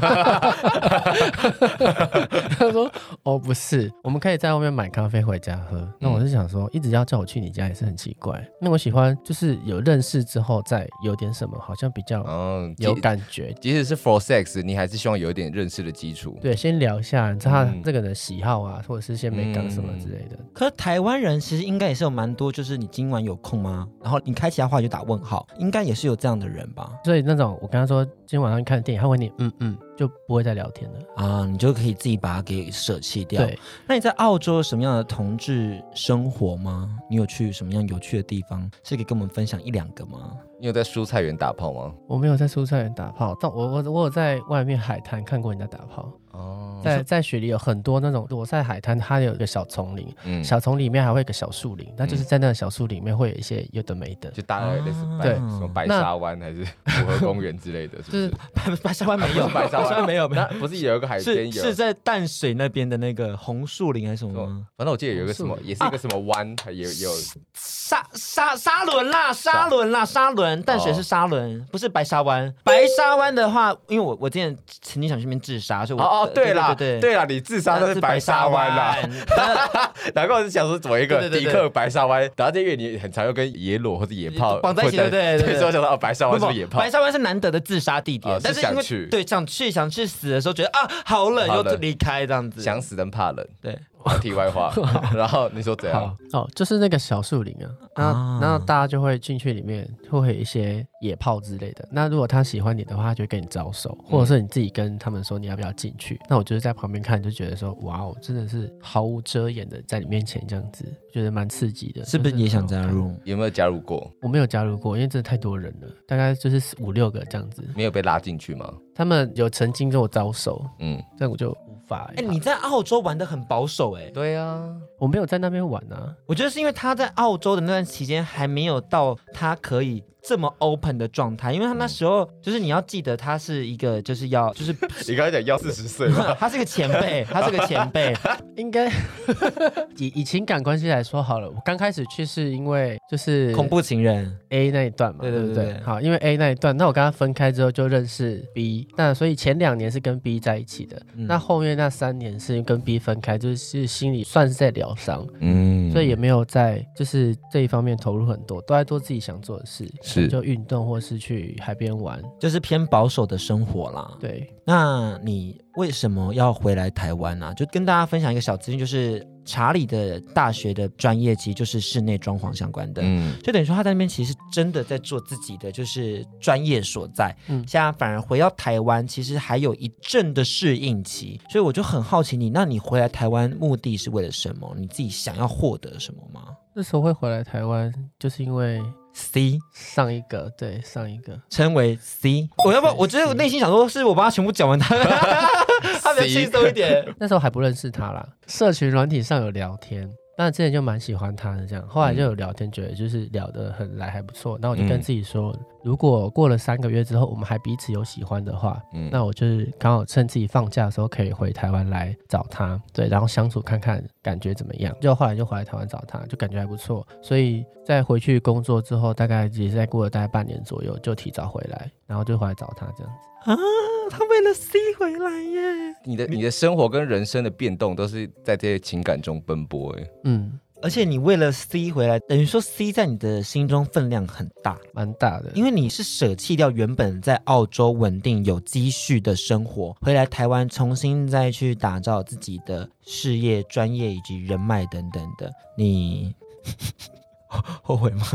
他说哦不是，我们可以在外面买咖啡回家喝。那我是想说，一直要叫我去你家也是很奇怪。那我喜欢就是有认识之后再有点什么，好像比较有感觉。 即使是 for sex， 你还是希望有一点认识的基础。 对，先聊一下，你知道他这个人喜好啊，或者是先没讲什么之类的。 可是台湾人其实应该也是有蛮多，就是你今晚有空吗？然后你开其他话就打问号，应该也是有这样的人吧？ 所以那种我跟他说今天晚上看电影，他问你就不会再聊天了啊，你就可以自己把它给舍弃掉。 对， 那你在澳洲有什么样的同志生活吗？你有去什么样有趣的地方？是可以跟我们分享1-2个吗？ 你有在蔬菜园打炮吗？ 我没有在蔬菜园打炮，但我有在外面海滩看过人家打炮。在雪梨有很多那种裸晒海滩，它有一个小丛林，小丛里面还会有一个小树林，那就是在那个小树里面会有一些有的没的， 就大概类似什么白沙湾还是湖河公园之类的， 就是白沙湾没有， 白沙湾没有， 那不是有一个海边有？ 是在淡水那边的那个红树林还是什么吗？ 反正我记得有一个什么，也是一个什么湾，有沙轮，淡水是沙轮，不是白沙湾。白沙湾的话，因为我之前曾经想去那边自杀，所以对啦，你自杀都是白沙湾啦。难怪我是想说，怎么一个迪克白沙湾，然后这因为你很常又跟野裸或者野炮绑在一起，对， 所以我想到白沙湾是不是野炮？ 白沙湾是难得的自杀地点，但是因为对想去死的时候，觉得好冷，又离开这样子， 想死但怕冷， 对。 题外话，然后你说怎样？ 就是那个小树林啊，然后大家就会进去里面，会有一些野炮之类的。那如果他喜欢你的话，他就会跟你招手，或者是你自己跟他们说你要不要进去。那我就是在旁边看，就觉得说，哇哦，真的是毫无遮掩的在你面前这样子，觉得蛮刺激的。 是不是也想加入？ 有没有加入过？ 我没有加入过，因为真的太多人了，大概就是5-6个这样子。 没有被拉进去吗？ 他们有曾经跟我招手，但我就无法。 你在澳洲玩得很保守对啊， 我没有在那边玩啊。 我觉得是因为他在澳洲的那段期间还没有到他可以这么 open 的状态，因为他那时候就是你要记得他是一个就是你刚才讲要40岁吗？ 他是个前辈， 应该以情感关系来说好了，我刚开始去是因为就是恐怖情人 A 那一段嘛，对不对？好，因为 A 那一段，那我跟他分开之后就认识 B， 那所以前2年是跟 B 在一起的，那后面那3年是跟 B 分开，就是心里算是在疗伤，所以也没有在就是这一方面投入很多，都在做自己想做的事，就运动或是去海边玩， 就是偏保守的生活啦。 对， 那你为什么要回来台湾啊？就跟大家分享一个小资讯，就是查理的大学的专业其实就是室内装潢相关的，就等于说他在那边其实真的在做自己的就是专业所在。现在反而回到台湾，其实还有一阵的适应期，所以我就很好奇你，那你回来台湾目的是为了什么？你自己想要获得什么吗？ 那时候会回来台湾，就是因为 C 上一个称为 C， 我要不要？我觉得我内心想说，是我把他全部讲完他比较轻松一点。 那时候还不认识他啦，社群软体上有聊天，但之前就蛮喜欢他的这样，后来就有聊天，觉得就是聊得很来还不错。那我就跟自己说，如果过了3个月之后，我们还彼此有喜欢的话，那我就是刚好趁自己放假的时候可以回台湾来找他，对，然后相处看看感觉怎么样。就后来就回来台湾找他，就感觉还不错，所以在回去工作之后，大概也是在过了大概半年左右，就提早回来，然后就回来找他这样子。 他为了 C 回来耶！ 你的生活跟人生的变动都是在这些情感中奔波耶。 而且你为了 C 回来，等于说 C 在你的心中分量很大， 蛮大的。 因为你是舍弃掉原本在澳洲稳定有积蓄的生活，回来台湾重新再去打造自己的事业、专业以及人脉等等的，你后悔吗？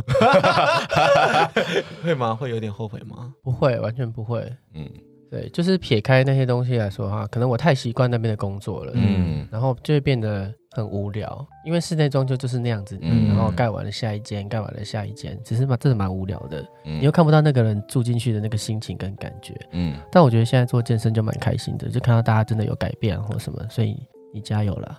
会吗？会有点后悔吗？ 不会，完全不会。对，就是撇开那些东西来说哈，可能我太习惯那边的工作了，然后就会变得很无聊，因为室内装修就是那样子，然后盖完了下一间，盖完了下一间，只是真的蛮无聊的，你又看不到那个人住进去的那个心情跟感觉，但我觉得现在做健身就蛮开心的，就看到大家真的有改变或什么，所以你加油啦。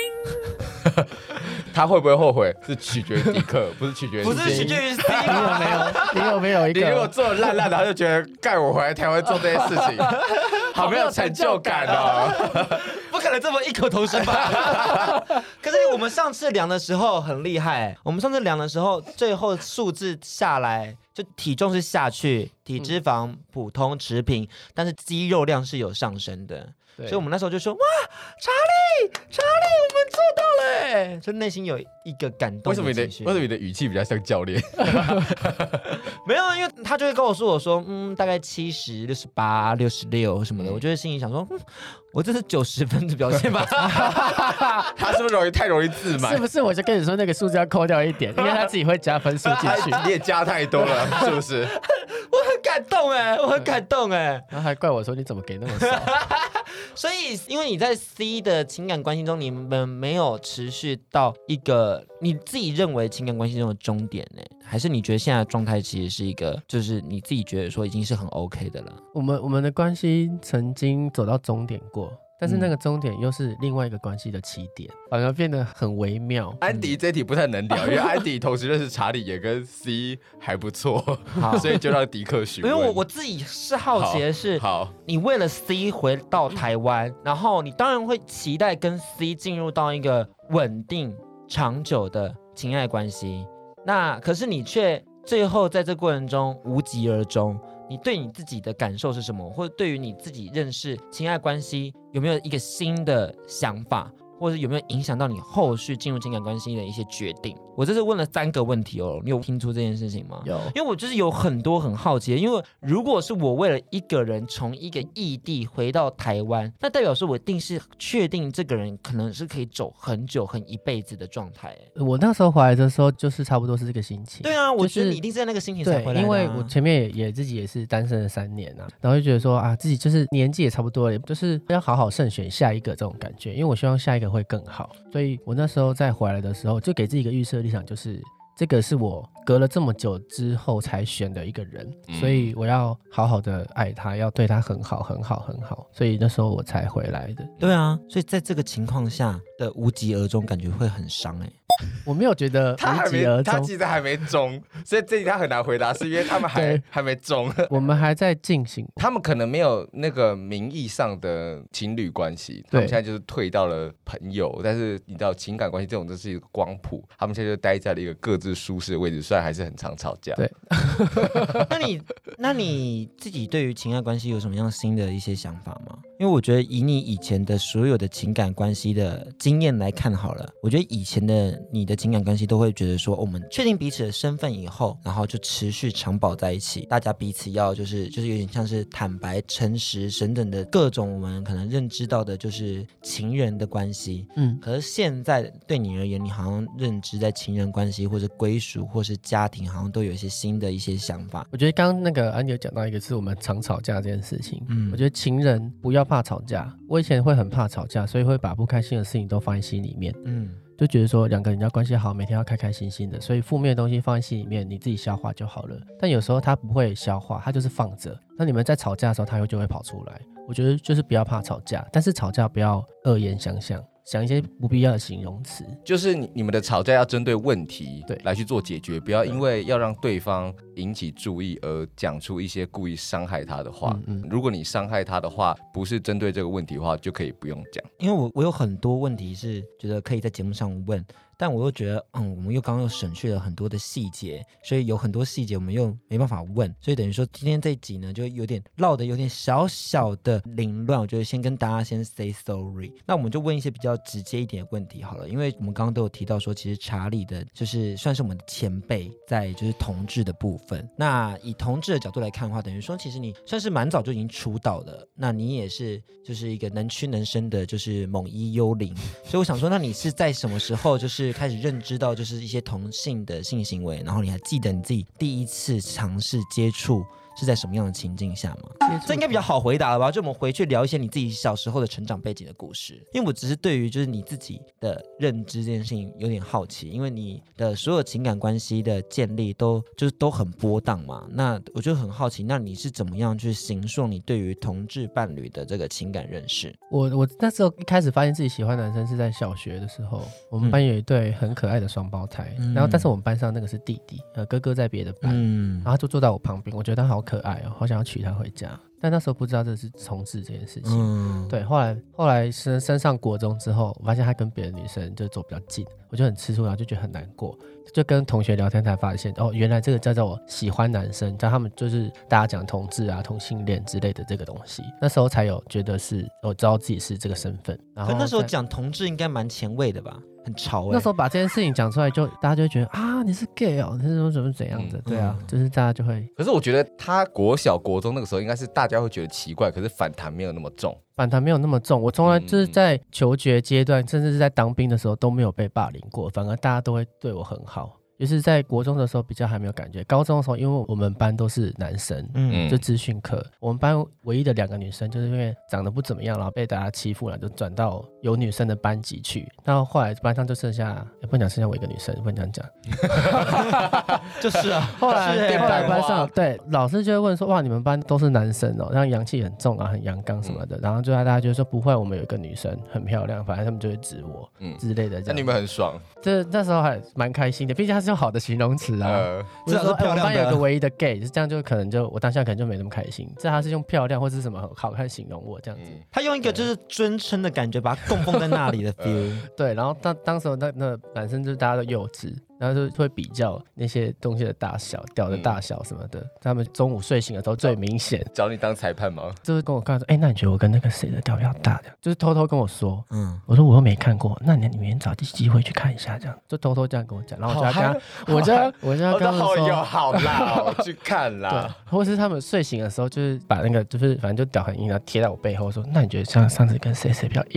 他会不会后悔是取决于迪克，不是取决于 C。 不是取决于 C 你有没有一个？ 你如果做烂烂的，他就觉得盖我回来台湾做这些事情，好没有成就感哦。 不可能这么异口同声吧？可是我们上次量的时候很厉害，我们上次量的时候，最后数字下来就体重是下去，体脂肪普通持平，但是肌肉量是有上升的。所以我们那时候就说，哇，查理，我们做到了耶，就内心有一个感动的情绪。 为什么你的语气比较像教练？ 没有，因为他就会跟我说，大概70、68、66什么的，我就会心里想说，我这是90分的表现吧？ 他是不是太容易自满？ 是不是？我就跟你说那个数字要扣掉一点，因为他自己会加分数进去。 你也加太多了，是不是？ 我很感动哎， 然后还怪我说你怎么给那么少？ 所以，因为你在 C 的情感关系中，你们没有持续到一个你自己认为情感关系中的终点呢？还是你觉得现在的状态其实是一个，就是你自己觉得说已经是很 OK 的了？我们的关系曾经走到终点过。但是那个终点又是另外一个关系的起点，反而变得很微妙。 安迪这题不太能聊，因为安迪同时认识查理，也跟 C 还不错，所以就让迪克询问。 因为我自己是好奇的是，你为了 C 回到台湾，然后你当然会期待跟 C 进入到一个稳定长久的情爱关系，那可是你却最后在这过程中无疾而终。你对你自己的感受是什么？或者对于你自己认识情爱关系有没有一个新的想法，或者有没有影响到你后续进入情感关系的一些决定？我这是问了3个问题哦，你有听出这件事情吗？ 有， 因为我就是有很多很好奇，因为如果是我为了一个人从一个异地回到台湾，那代表说我一定是确定这个人可能是可以走很久、很一辈子的状态。 我那时候回来的时候，就是差不多是这个心情。 对啊，我觉得你一定是在那个心情才回来的。 因为我前面也自己也是单身了3年啊，然后就觉得说啊，自己就是年纪也差不多了，就是要好好慎选下一个这种感觉，因为我希望下一个会更好。所以我那时候再回来的时候，就给自己一个预设立场，就是这个是我隔了这么久之后才选的一个人，所以我要好好的爱他，要对他很好很好很好，所以那时候我才回来的。 对啊，所以在这个情况下的无疾而终，感觉会很伤哎。 我没有觉得无疾而终， 他其实还没终，所以这题他很难回答，是因为他们还没终， 我们还在进行。 他们可能没有那个名义上的情侣关系，他们现在就是退到了朋友，但是你知道情感关系这种就是一个光谱，他们现在就待在了一个各自舒适的位置，虽然还是很常吵架。 对， 那你自己对于情爱关系有什么样新的一些想法吗？因为我觉得以你以前的所有的情感关系的经验来看好了，我觉得以前的你的情感关系都会觉得说，我们确定彼此的身份以后，然后就持续长保在一起，大家彼此要就是有点像是坦白、诚实等等的各种我们可能认知到的就是情人的关系。可是现在对你而言，你好像认知在情人关系或是归属或是家庭，好像都有一些新的一些想法。 我觉得刚刚那个安迪有讲到一个是我们常吵架这件事情。我觉得情人不要怕吵架，我以前会很怕吵架，所以会把不开心的事情都放在心里面。就觉得说2个人要关系好，每天要开开心心的，所以负面的东西放在心里面，你自己消化就好了。但有时候他不会消化，他就是放着。那你们在吵架的时候，他就会跑出来。我觉得就是不要怕吵架，但是吵架不要恶言相向，想一些不必要的形容词。 就是你们的吵架要针对问题来去做解决，不要因为要让对方引起注意而讲出一些故意伤害他的话。如果你伤害他的话，不是针对这个问题的话，就可以不用讲。 因为我有很多问题是觉得可以在节目上问，但我又觉得我们刚刚又省去了很多的细节，所以有很多细节我们又没办法问，所以等于说今天这一集呢就有点绕的有点小小的凌乱，我觉得先跟大家先 say sorry。那我们就问一些比较直接一点的问题好了，因为我们刚刚都有提到说，其实查理的就是算是我们的前辈在就是同志的部分。那以同志的角度来看的话，等于说其实你算是蛮早就已经出道的，那你也是就是一个能屈能伸的就是猛一幽灵，所以我想说，那你是在什么时候就是开始认知到就是一些同性的性行为，然后你还记得你自己第一次尝试接触是在什么样的情境下吗？这应该比较好回答了吧？就我们回去聊一些你自己小时候的成长背景的故事，因为我只是对于就是你自己的认知这件事情有点好奇，因为你的所有情感关系的建立都很波荡嘛，那我就很好奇，那你是怎么样去形塑你对于同志伴侣的这个情感认识？ 我那时候一开始发现自己喜欢男生是在小学的时候，我们班有一对很可爱的双胞胎，然后但是我们班上那个是弟弟，哥哥在别的班，然后他就坐在我旁边，我觉得他好可爱哦，好想要娶她回家。 但那时候不知道这是同志这件事情。对，后来升上国中之后，我发现他跟别的女生就走比较近，我就很吃醋，然后就觉得很难过。就跟同学聊天才发现，原来这个叫做我喜欢男生，叫他们就是大家讲同志啊、同性恋之类的这个东西。那时候才有觉得是我知道自己是这个身份。然后可那时候讲同志应该蛮前卫的吧？很潮那时候把这件事情讲出来，就大家就会觉得啊，你是 gay 哦，你是怎么怎样的？对啊，就是大家就会。 可是我觉得他国小、国中那个时候，应该是大家会觉得奇怪，可是反弹没有那么重。 反弹没有那么重，我从来就是在求学阶段，甚至是在当兵的时候都没有被霸凌过，反而大家都会对我很好。就是在国中的时候比较还没有感觉，高中的时候因为我们班都是男生，就资讯课，我们班唯一的2个女生就是因为长得不怎么样，然后被大家欺负了，就转到有女生的班级去。到后来班上就剩下，不能讲剩下我一个女生，不能这样讲， 就是啊。 后来班上对老师就会问说，哇，你们班都是男生哦，然后阳气很重啊，很阳刚什么的，然后就大家就说不会，我们有一个女生很漂亮，反正他们就会指我，之类的这样。 那你们很爽， 那时候还蛮开心的，毕竟他是用好的形容词啊。 至少是漂亮的。 我们班有个唯一的 gay， 这样就可能就我当下可能就没那么开心。这他是用漂亮或是什么好看形容我这样子。 他用一个就是尊称的感觉，把它供奉在那里的 feel。 对，然后当时那男生就是大家都幼稚。然后就会比较那些东西的大小、屌的大小什么的。他们中午睡醒的时候最明显。 找你当裁判吗？ 就是跟我看说，那你觉得我跟那个谁的屌比较大的？就是偷偷跟我说，我说我又没看过，那你明天找机会去看一下，这样就偷偷这样跟我讲。然后我就要跟他们说， 好啦，我去看啦。 对，或是他们睡醒的时候，就是把那个就是反正就屌很硬，然后贴在我背后说，那你觉得像上次跟谁比较硬？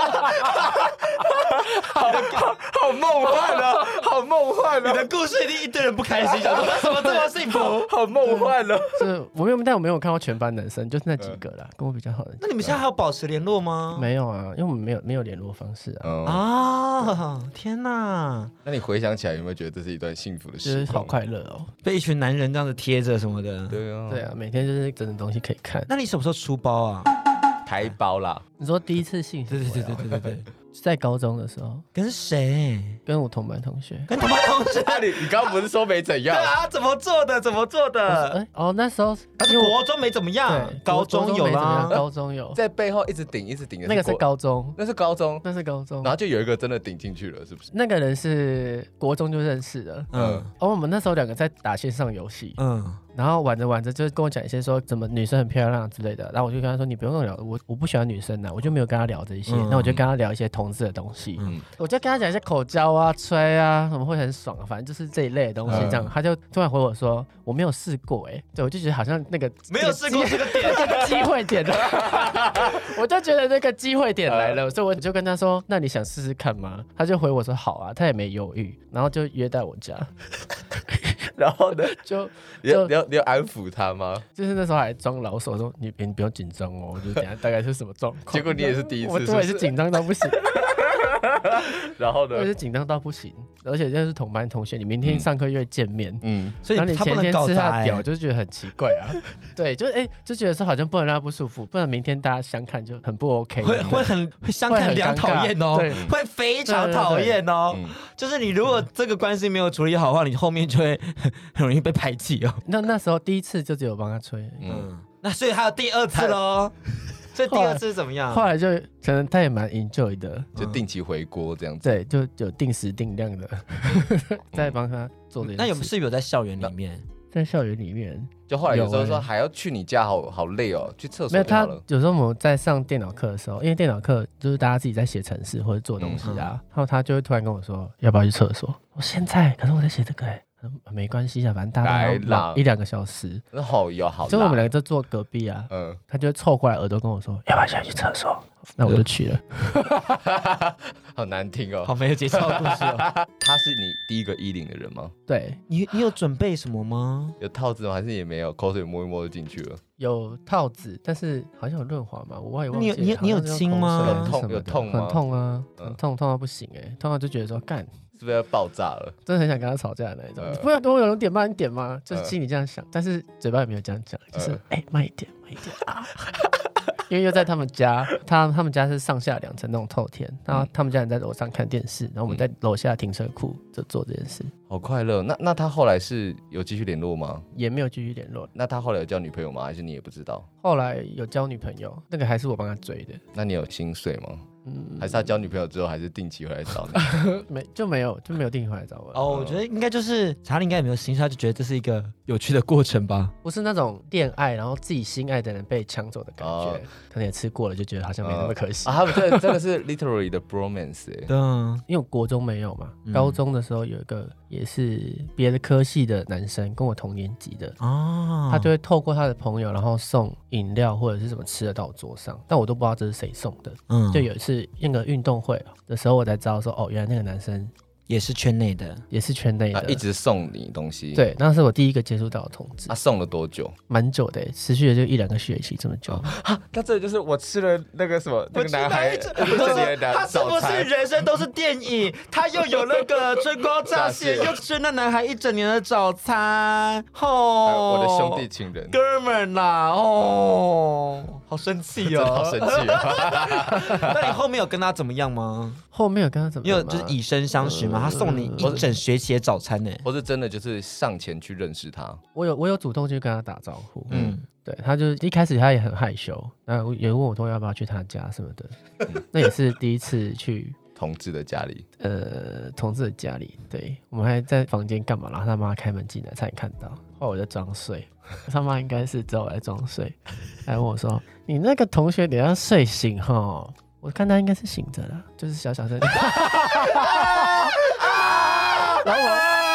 好梦幻啊，好梦幻啊！ 你的故事一定一堆人不开心，想说怎么这么幸福， 好梦幻啊！ 但我没有看过全班男生，就是那几个啦，跟我比较好的。 那你们现在还有保持联络吗？ 没有啊，因为我们没有联络方式啊。 天哪！ 那你回想起来，有没有觉得这是一段幸福的时光？ 就是好快乐哦， 被一群男人这样子贴着什么的。 对啊， 每天就是真的东西可以看。 那你什么时候出包啊？ 开包啦！ 你说第一次性行为？ 对。 在高中的时候， 跟谁？ 跟我同班同学。 跟同班同学？ 你刚刚不是说没怎样？ 对啊，怎么做的？ 那时候国中没怎么样，高中有啦， 高中有在背后一直顶。 那个是高中， 那是高中， 然后就有一个真的顶进去了，是不是？ 那个人是国中就认识的，我们那时候2个在打线上游戏，然后玩着就跟我讲一些说怎么女生很漂亮之类的，然后我就跟他说你不用跟我聊，我不喜欢女生啊，我就没有跟他聊这一些，那我就跟他聊一些同志的东西，我就跟他讲一些口交啊、吹啊，什么会很爽啊，反正就是这一类的东西这样，他就突然回我说我没有试过对，我就觉得好像那个没有试过这个点， 这个机会点的，我就觉得那个机会点来了，所以我就跟他说那你想试试看吗？他就回我说好啊，他也没犹豫，然后就约在我家。 然后呢？你要安抚他吗？ 就是那时候还装老手说你不要紧张哦，就等下大概是什么状况。 结果你也是第一次， 我也是紧张到不行。 然后呢？ 我也是紧张到不行，而且这是同班同学，你明天上课又会见面， 所以你前天吃他的屌，就觉得很奇怪啊。对，就觉得说好像不能让他不舒服，不然明天大家相看就很不 OK， 会相看两讨厌哦，会非常讨厌哦。就是你如果这个关系没有处理好的话，你后面就会很容易被排挤哦。 那时候第一次就只有帮他吹， 那所以还有第2次咯。所以第2次是怎么样？ 后来就可能他也蛮 enjoy 的， 就定期回锅这样子。 对，就有定时定量的在帮他做这件事。 那是不是有在校园里面？ 在校园里面， 就后来有时候说还要去你家，好累哦，去厕所。 没有，他有时候我们在上电脑课的时候，因为电脑课就是大家自己在写程式或者做东西啊，然后他就会突然跟我说要不要去厕所。我现在可是我在写这个没关系啊，反正大家都1-2个小时。 那好有好， 就我们2个就坐隔壁啊，他就凑过来耳朵跟我说要不要现在去厕所，那我就去了。 好难听哦， 好没有节操的故事哦。 他是你第一个10的人吗？ 对， 你有准备什么吗？ 有套子吗？还是也没有？口水摸一摸就进去了。 有套子，但是好像有润滑嘛，我也忘记了。 你有亲吗？ 有痛吗？ 很痛啊，很痛到不行痛到就觉得说干。 是不是要爆炸了？ 真的很想跟他吵架的那一种。不要跟我有人点慢一点吗？就是心里这样想，但是嘴巴也没有这样讲，就是慢一点啊。 因为又在他们家，他们家是上下2层那种透天，然后他们家人在楼上看电视，然后我们在楼下停车库就做这件事。 好快乐。那他后来是有继续联络吗？ 也没有继续联络。 那他后来有交女朋友吗？还是你也不知道？ 后来有交女朋友，那个还是我帮他追的。 那你有心碎吗？还是他交女朋友之后还是定期回来找你？ 没有定期回来找我。 哦，我觉得应该就是查理应该也没有心碎，他就觉得这是一个有趣的过程吧。 不是那种恋爱，然后自己心爱的人被抢走的感觉，可能也吃过了，就觉得好像没那么可惜。 他们真的是 literally 的 bromance 对啊， 因为我国中没有嘛，高中的时候有一个也是别的科系的男生，跟我同年级的他就会透过他的朋友，然后送饮料或者是什么吃的到我桌上，但我都不知道这是谁送的。就有一次那个运动会的时候，我才知道说，哦，原来那个男生也是圈内的， 一直送你东西。 对，那是我第一个接触到的同志。 他送了多久？ 蛮久的，持续了就1-2个学期这么久。 那这就是我吃了那个什么，那个男孩他是不是人生都是电影？他又有那个春光乍泄，又吃那男孩1整年的早餐。 我的兄弟情人， 哥们啦，好生气哦， 好生气。 那你后面有跟他怎么样吗？ 后面有跟他怎么样？ 因为就是以身相许嘛，他送你1整学期的早餐呢， 或是真的就是上前去认识他。 我有主动去跟他打招呼，对，他就一开始他也很害羞，然后也问我说要不要去他家什么的，那也是第一次去同志的家里， 同志的家里，对，我们还在房间干嘛，然后他妈开门进来，差点看到，后来我在装睡，他妈应该是知道我在装睡，还问我说你那个同学等一下睡醒齁，我看他应该是醒着了，就是小声，然后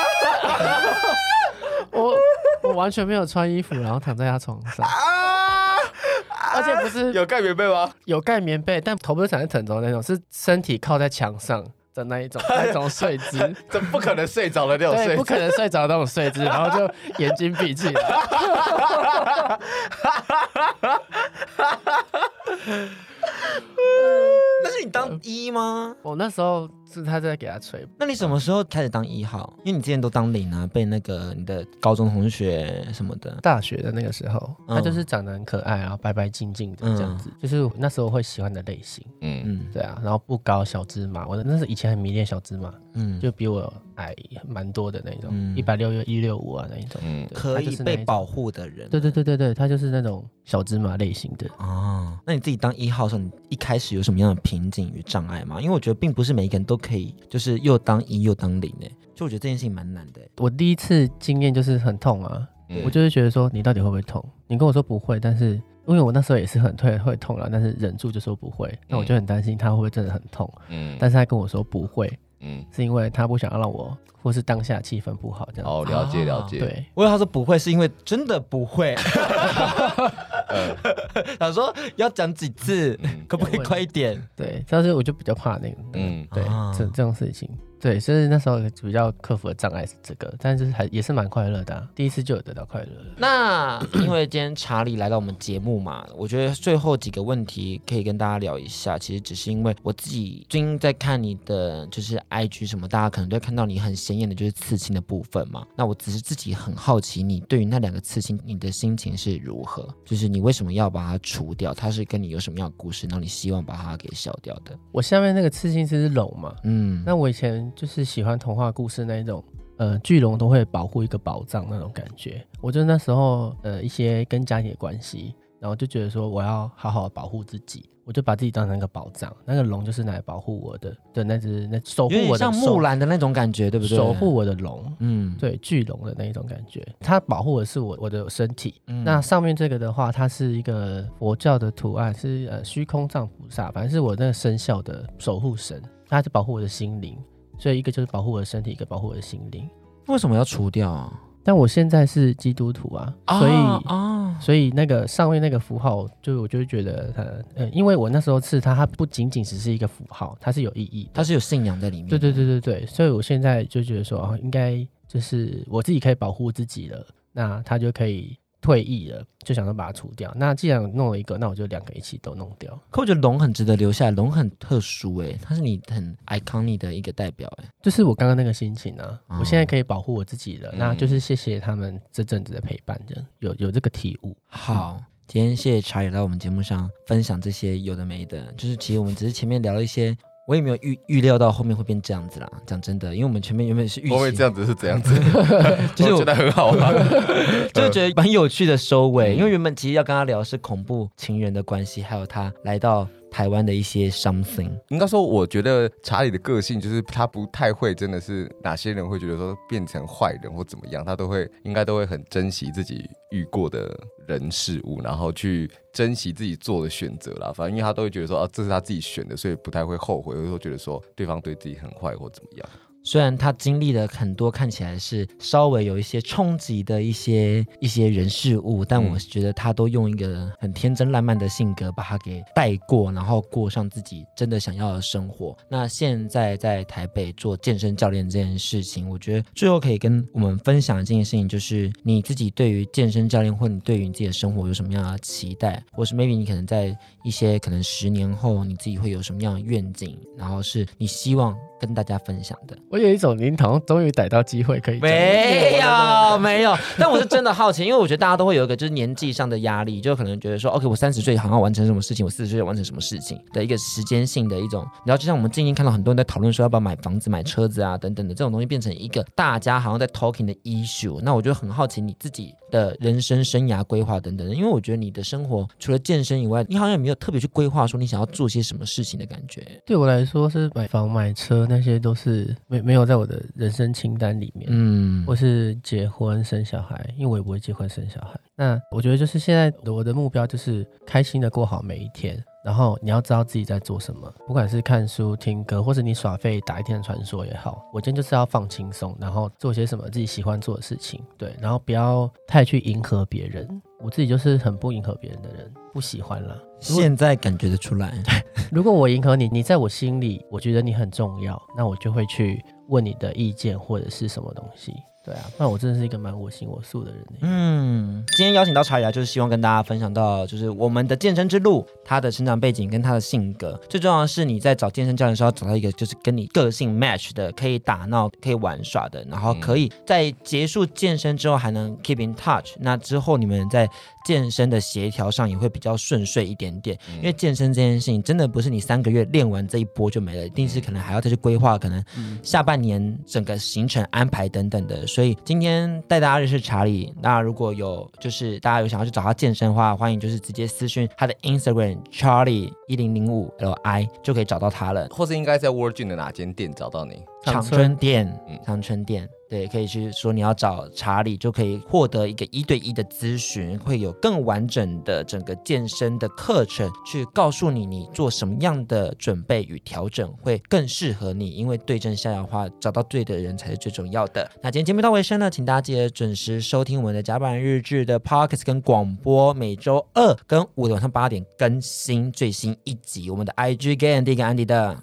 我完全没有穿衣服，然后躺在他床上。而且不是有盖棉被吗？ 有盖棉被，但头不是躺在枕头那种，是身体靠在墙上的那一种睡姿。 这不可能睡着的那种睡姿， 对，不可能睡着的那种睡姿，然后就眼睛闭起来。 那是你当1吗？ 我那时候是他在给他吹。 那你什么时候开始当1号？因为你之前都当0啊，被那个你的高中同学什么的。 大学的那个时候，他就是长得很可爱，然后白白净净的这样子，就是那时候会喜欢的类型。对啊，然后不高，小芝麻，我那是以前很迷恋小芝麻，就比我矮蛮多的那种，160、165啊那一种， 可以被保护的人。 对，他就是那种小芝麻类型的。 那你自己当1号的时候，你一开始有什么样的瓶颈与障碍吗？因为我觉得并不是每一个人都可以，就是又当1又当0哎，就我觉得这件事情蛮难的。 我第一次经验就是很痛啊，我就是觉得说你到底会不会痛？你跟我说不会，但是因为我那时候也是很会痛了，但是忍住就说不会，那我就很担心他会不会真的很痛。但是他跟我说不会，是因为他不想要让我或是当下气氛不好这样。 哦，了解。 对， 我以为他说不会是因为真的不会。想说要讲几次，可不可以快一点？ 对，但是我就比较怕那个，对，这种事情。对，所以那时候比较克服的障碍是这个，但是也是蛮快乐的，第一次就有得到快乐了。 那因为今天查理来到我们节目嘛，我觉得最后几个问题可以跟大家聊一下。其实只是因为我自己最近在看你的就是 IG 什么，大家可能都会看到你很显眼的就是刺青的部分嘛。那我只是自己很好奇，你对于那2个刺青，你的心情是如何？就是你为什么要把它除掉？它是跟你有什么样的故事？然后你希望把它给消掉的？ 我下面那个刺青是龙嘛，那我以前就是喜欢童话故事那一种，巨龙都会保护一个宝藏那种感觉。我就那时候一些跟家庭的关系，然后就觉得说我要好好保护自己，我就把自己当成一个宝藏。那个龙就是拿来保护我的那守护我的， 有点像木兰的那种感觉，对不对？ 守护我的龙，对，巨龙的那种感觉。它保护的是我的身体。那上面这个的话，它是一个佛教的图案，是虚空藏菩萨，反正是我那个生肖的守护神，它就保护我的心灵。所以一个就是保护我的身体，一个保护我的心灵。 为什么要除掉啊？ 但我现在是基督徒啊，所以那个上面那个符号，就我就会觉得因为我那时候刺它不仅仅只是一个符号，它是有意义的， 它是有信仰在里面。 对，所以我现在就觉得说应该就是我自己可以保护自己了，那它就可以退役了，就想说把它除掉。那既然弄了一个，那我就2个一起都弄掉。 可我觉得龙很值得留下来，龙很特殊它是你很 iconic 的一个代表就是我刚刚那个心情啊，我现在可以保护我自己了，那就是谢谢他们这阵子的陪伴，有这个体悟。 好。 今天谢谢查理来我们节目上分享这些有的没的，就是其实我们只是前面聊了一些。我也没有预料到后面会变这样子啦，讲真的，因为我们前面原本是预期后面这样子是怎样子，就是我觉得很好啊， 就觉得蛮有趣的收尾。因为原本其实要跟他聊是恐怖情人的关系，还有他来到台湾的一些 something。 应该说，我觉得查理的个性就是他不太会，真的是哪些人会觉得说变成坏人或怎么样，他应该都会很珍惜自己遇过的人事物，然后去珍惜自己做的选择啦。反正因为他都会觉得说啊，这是他自己选的，所以不太会后悔，或者说觉得说对方对自己很坏或怎么样。 虽然他经历了很多看起来是稍微有一些冲击的一些人事物，但我觉得他都用一个很天真烂漫的性格把他给带过，然后过上自己真的想要的生活。那现在在台北做健身教练这件事情，我觉得最后可以跟我们分享的这件事情，就是你自己对于健身教练或你对于你自己的生活有什么样的期待，或是 maybe 你可能在一些可能10年后你自己会有什么样的愿景，然后是你希望跟大家分享的。 我有一种您好像终于逮到机会可以讲。 没有，但我是真的好奇，因为我觉得大家都会有一个就是年纪上的压力，就可能觉得说 OK 我30岁好像完成什么事情，我40岁完成什么事情的一个时间性的一种，然后就像我们最近看到很多人在讨论说要不要买房子买车子啊等等的这种东西，变成一个大家好像在 talking 的 issue。 那我就很好奇你自己的人生生涯规划等等的，因为我觉得你的生活除了健身以外，你好像也没有特别去规划说你想要做些什么事情的感觉。 对我来说是买房买车那些都是没有在我的人生清单里面，或是结婚生小孩，因为我也不会结婚生小孩。那我觉得就是现在我的目标就是开心的过好每一天，然后你要知道自己在做什么，不管是看书听歌或者你耍废打一天的传说也好，我今天就是要放轻松，然后做些什么自己喜欢做的事情，对，然后不要太去迎合别人。我自己就是很不迎合别人的人，不喜欢啦。 现在感觉得出来。 如果我迎合你，你在我心里我觉得你很重要，那我就会去问你的意见或者是什么东西。对啊，不然我真的是一个蛮我行我素的人。 今天邀请到查理来，就是希望跟大家分享到，就是我们的健身之路，他的成长背景跟他的性格。最重要的是你在找健身教练的时候，要找到一个就是跟你个性 match 的，可以打闹、可以玩耍的，然后可以在结束健身之后还能 keep in touch。那之后你们在健身的协调上也会比较顺遂一点点，因为健身这件事情真的不是你3个月练完这一波就没了，一定是可能还要再去规划，可能下半年整个行程安排等等的。所以今天带大家认识查理，那如果有就是大家有想要去找他健身的话，欢迎就是直接私讯他的 Instagram Charlie1005LI 就可以找到他了， 或是应该在 World Gym 的哪间店找到你？ 长春店，长春店。对，可以去说你要找查理，就可以获得一个1对1的咨询，会有更完整的整个健身的课程，去告诉你你做什么样的准备与调整会更适合你，因为对症下药的话，找到对的人才是最重要的。那今天节目到尾声呢，请大家记得准时收听我们的甲板日志的 Podcast 跟广播，每周2跟5的晚上8点更新最新一集。我们的 IG Gay Andy 跟 Andy 的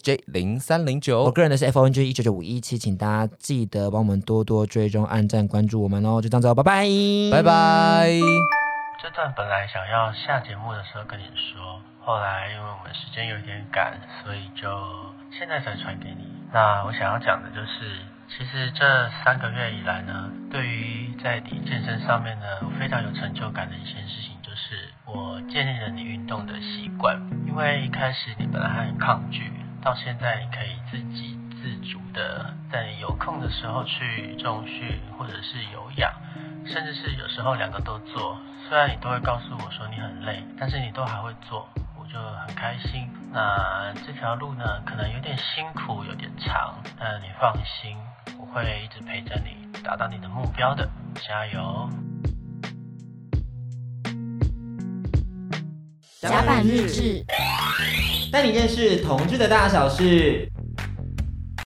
WSJ0309， 我个人的是 FONG199517，请大家记得帮我们多多追踪、按赞、关注我们哦！就这样子哦，拜拜， 拜拜。 这段本来想要下节目的时候跟你说，后来因为我们时间有点赶，所以就现在才传给你。那我想要讲的就是，其实这3个月以来呢，对于在你健身上面呢，我非常有成就感的一件事情，就是我建立了你运动的习惯。因为一开始你本来还很抗拒，到现在你可以自己自主的在你有空的时候去重训或者是有氧，甚至是有时候2个都做。虽然你都会告诉我说你很累，但是你都还会做，我就很开心。那这条路呢，可能有点辛苦，有点长，但你放心，我会一直陪着你，达到你的目标的，加油！ 甲板日志，带你认识同志的大小事。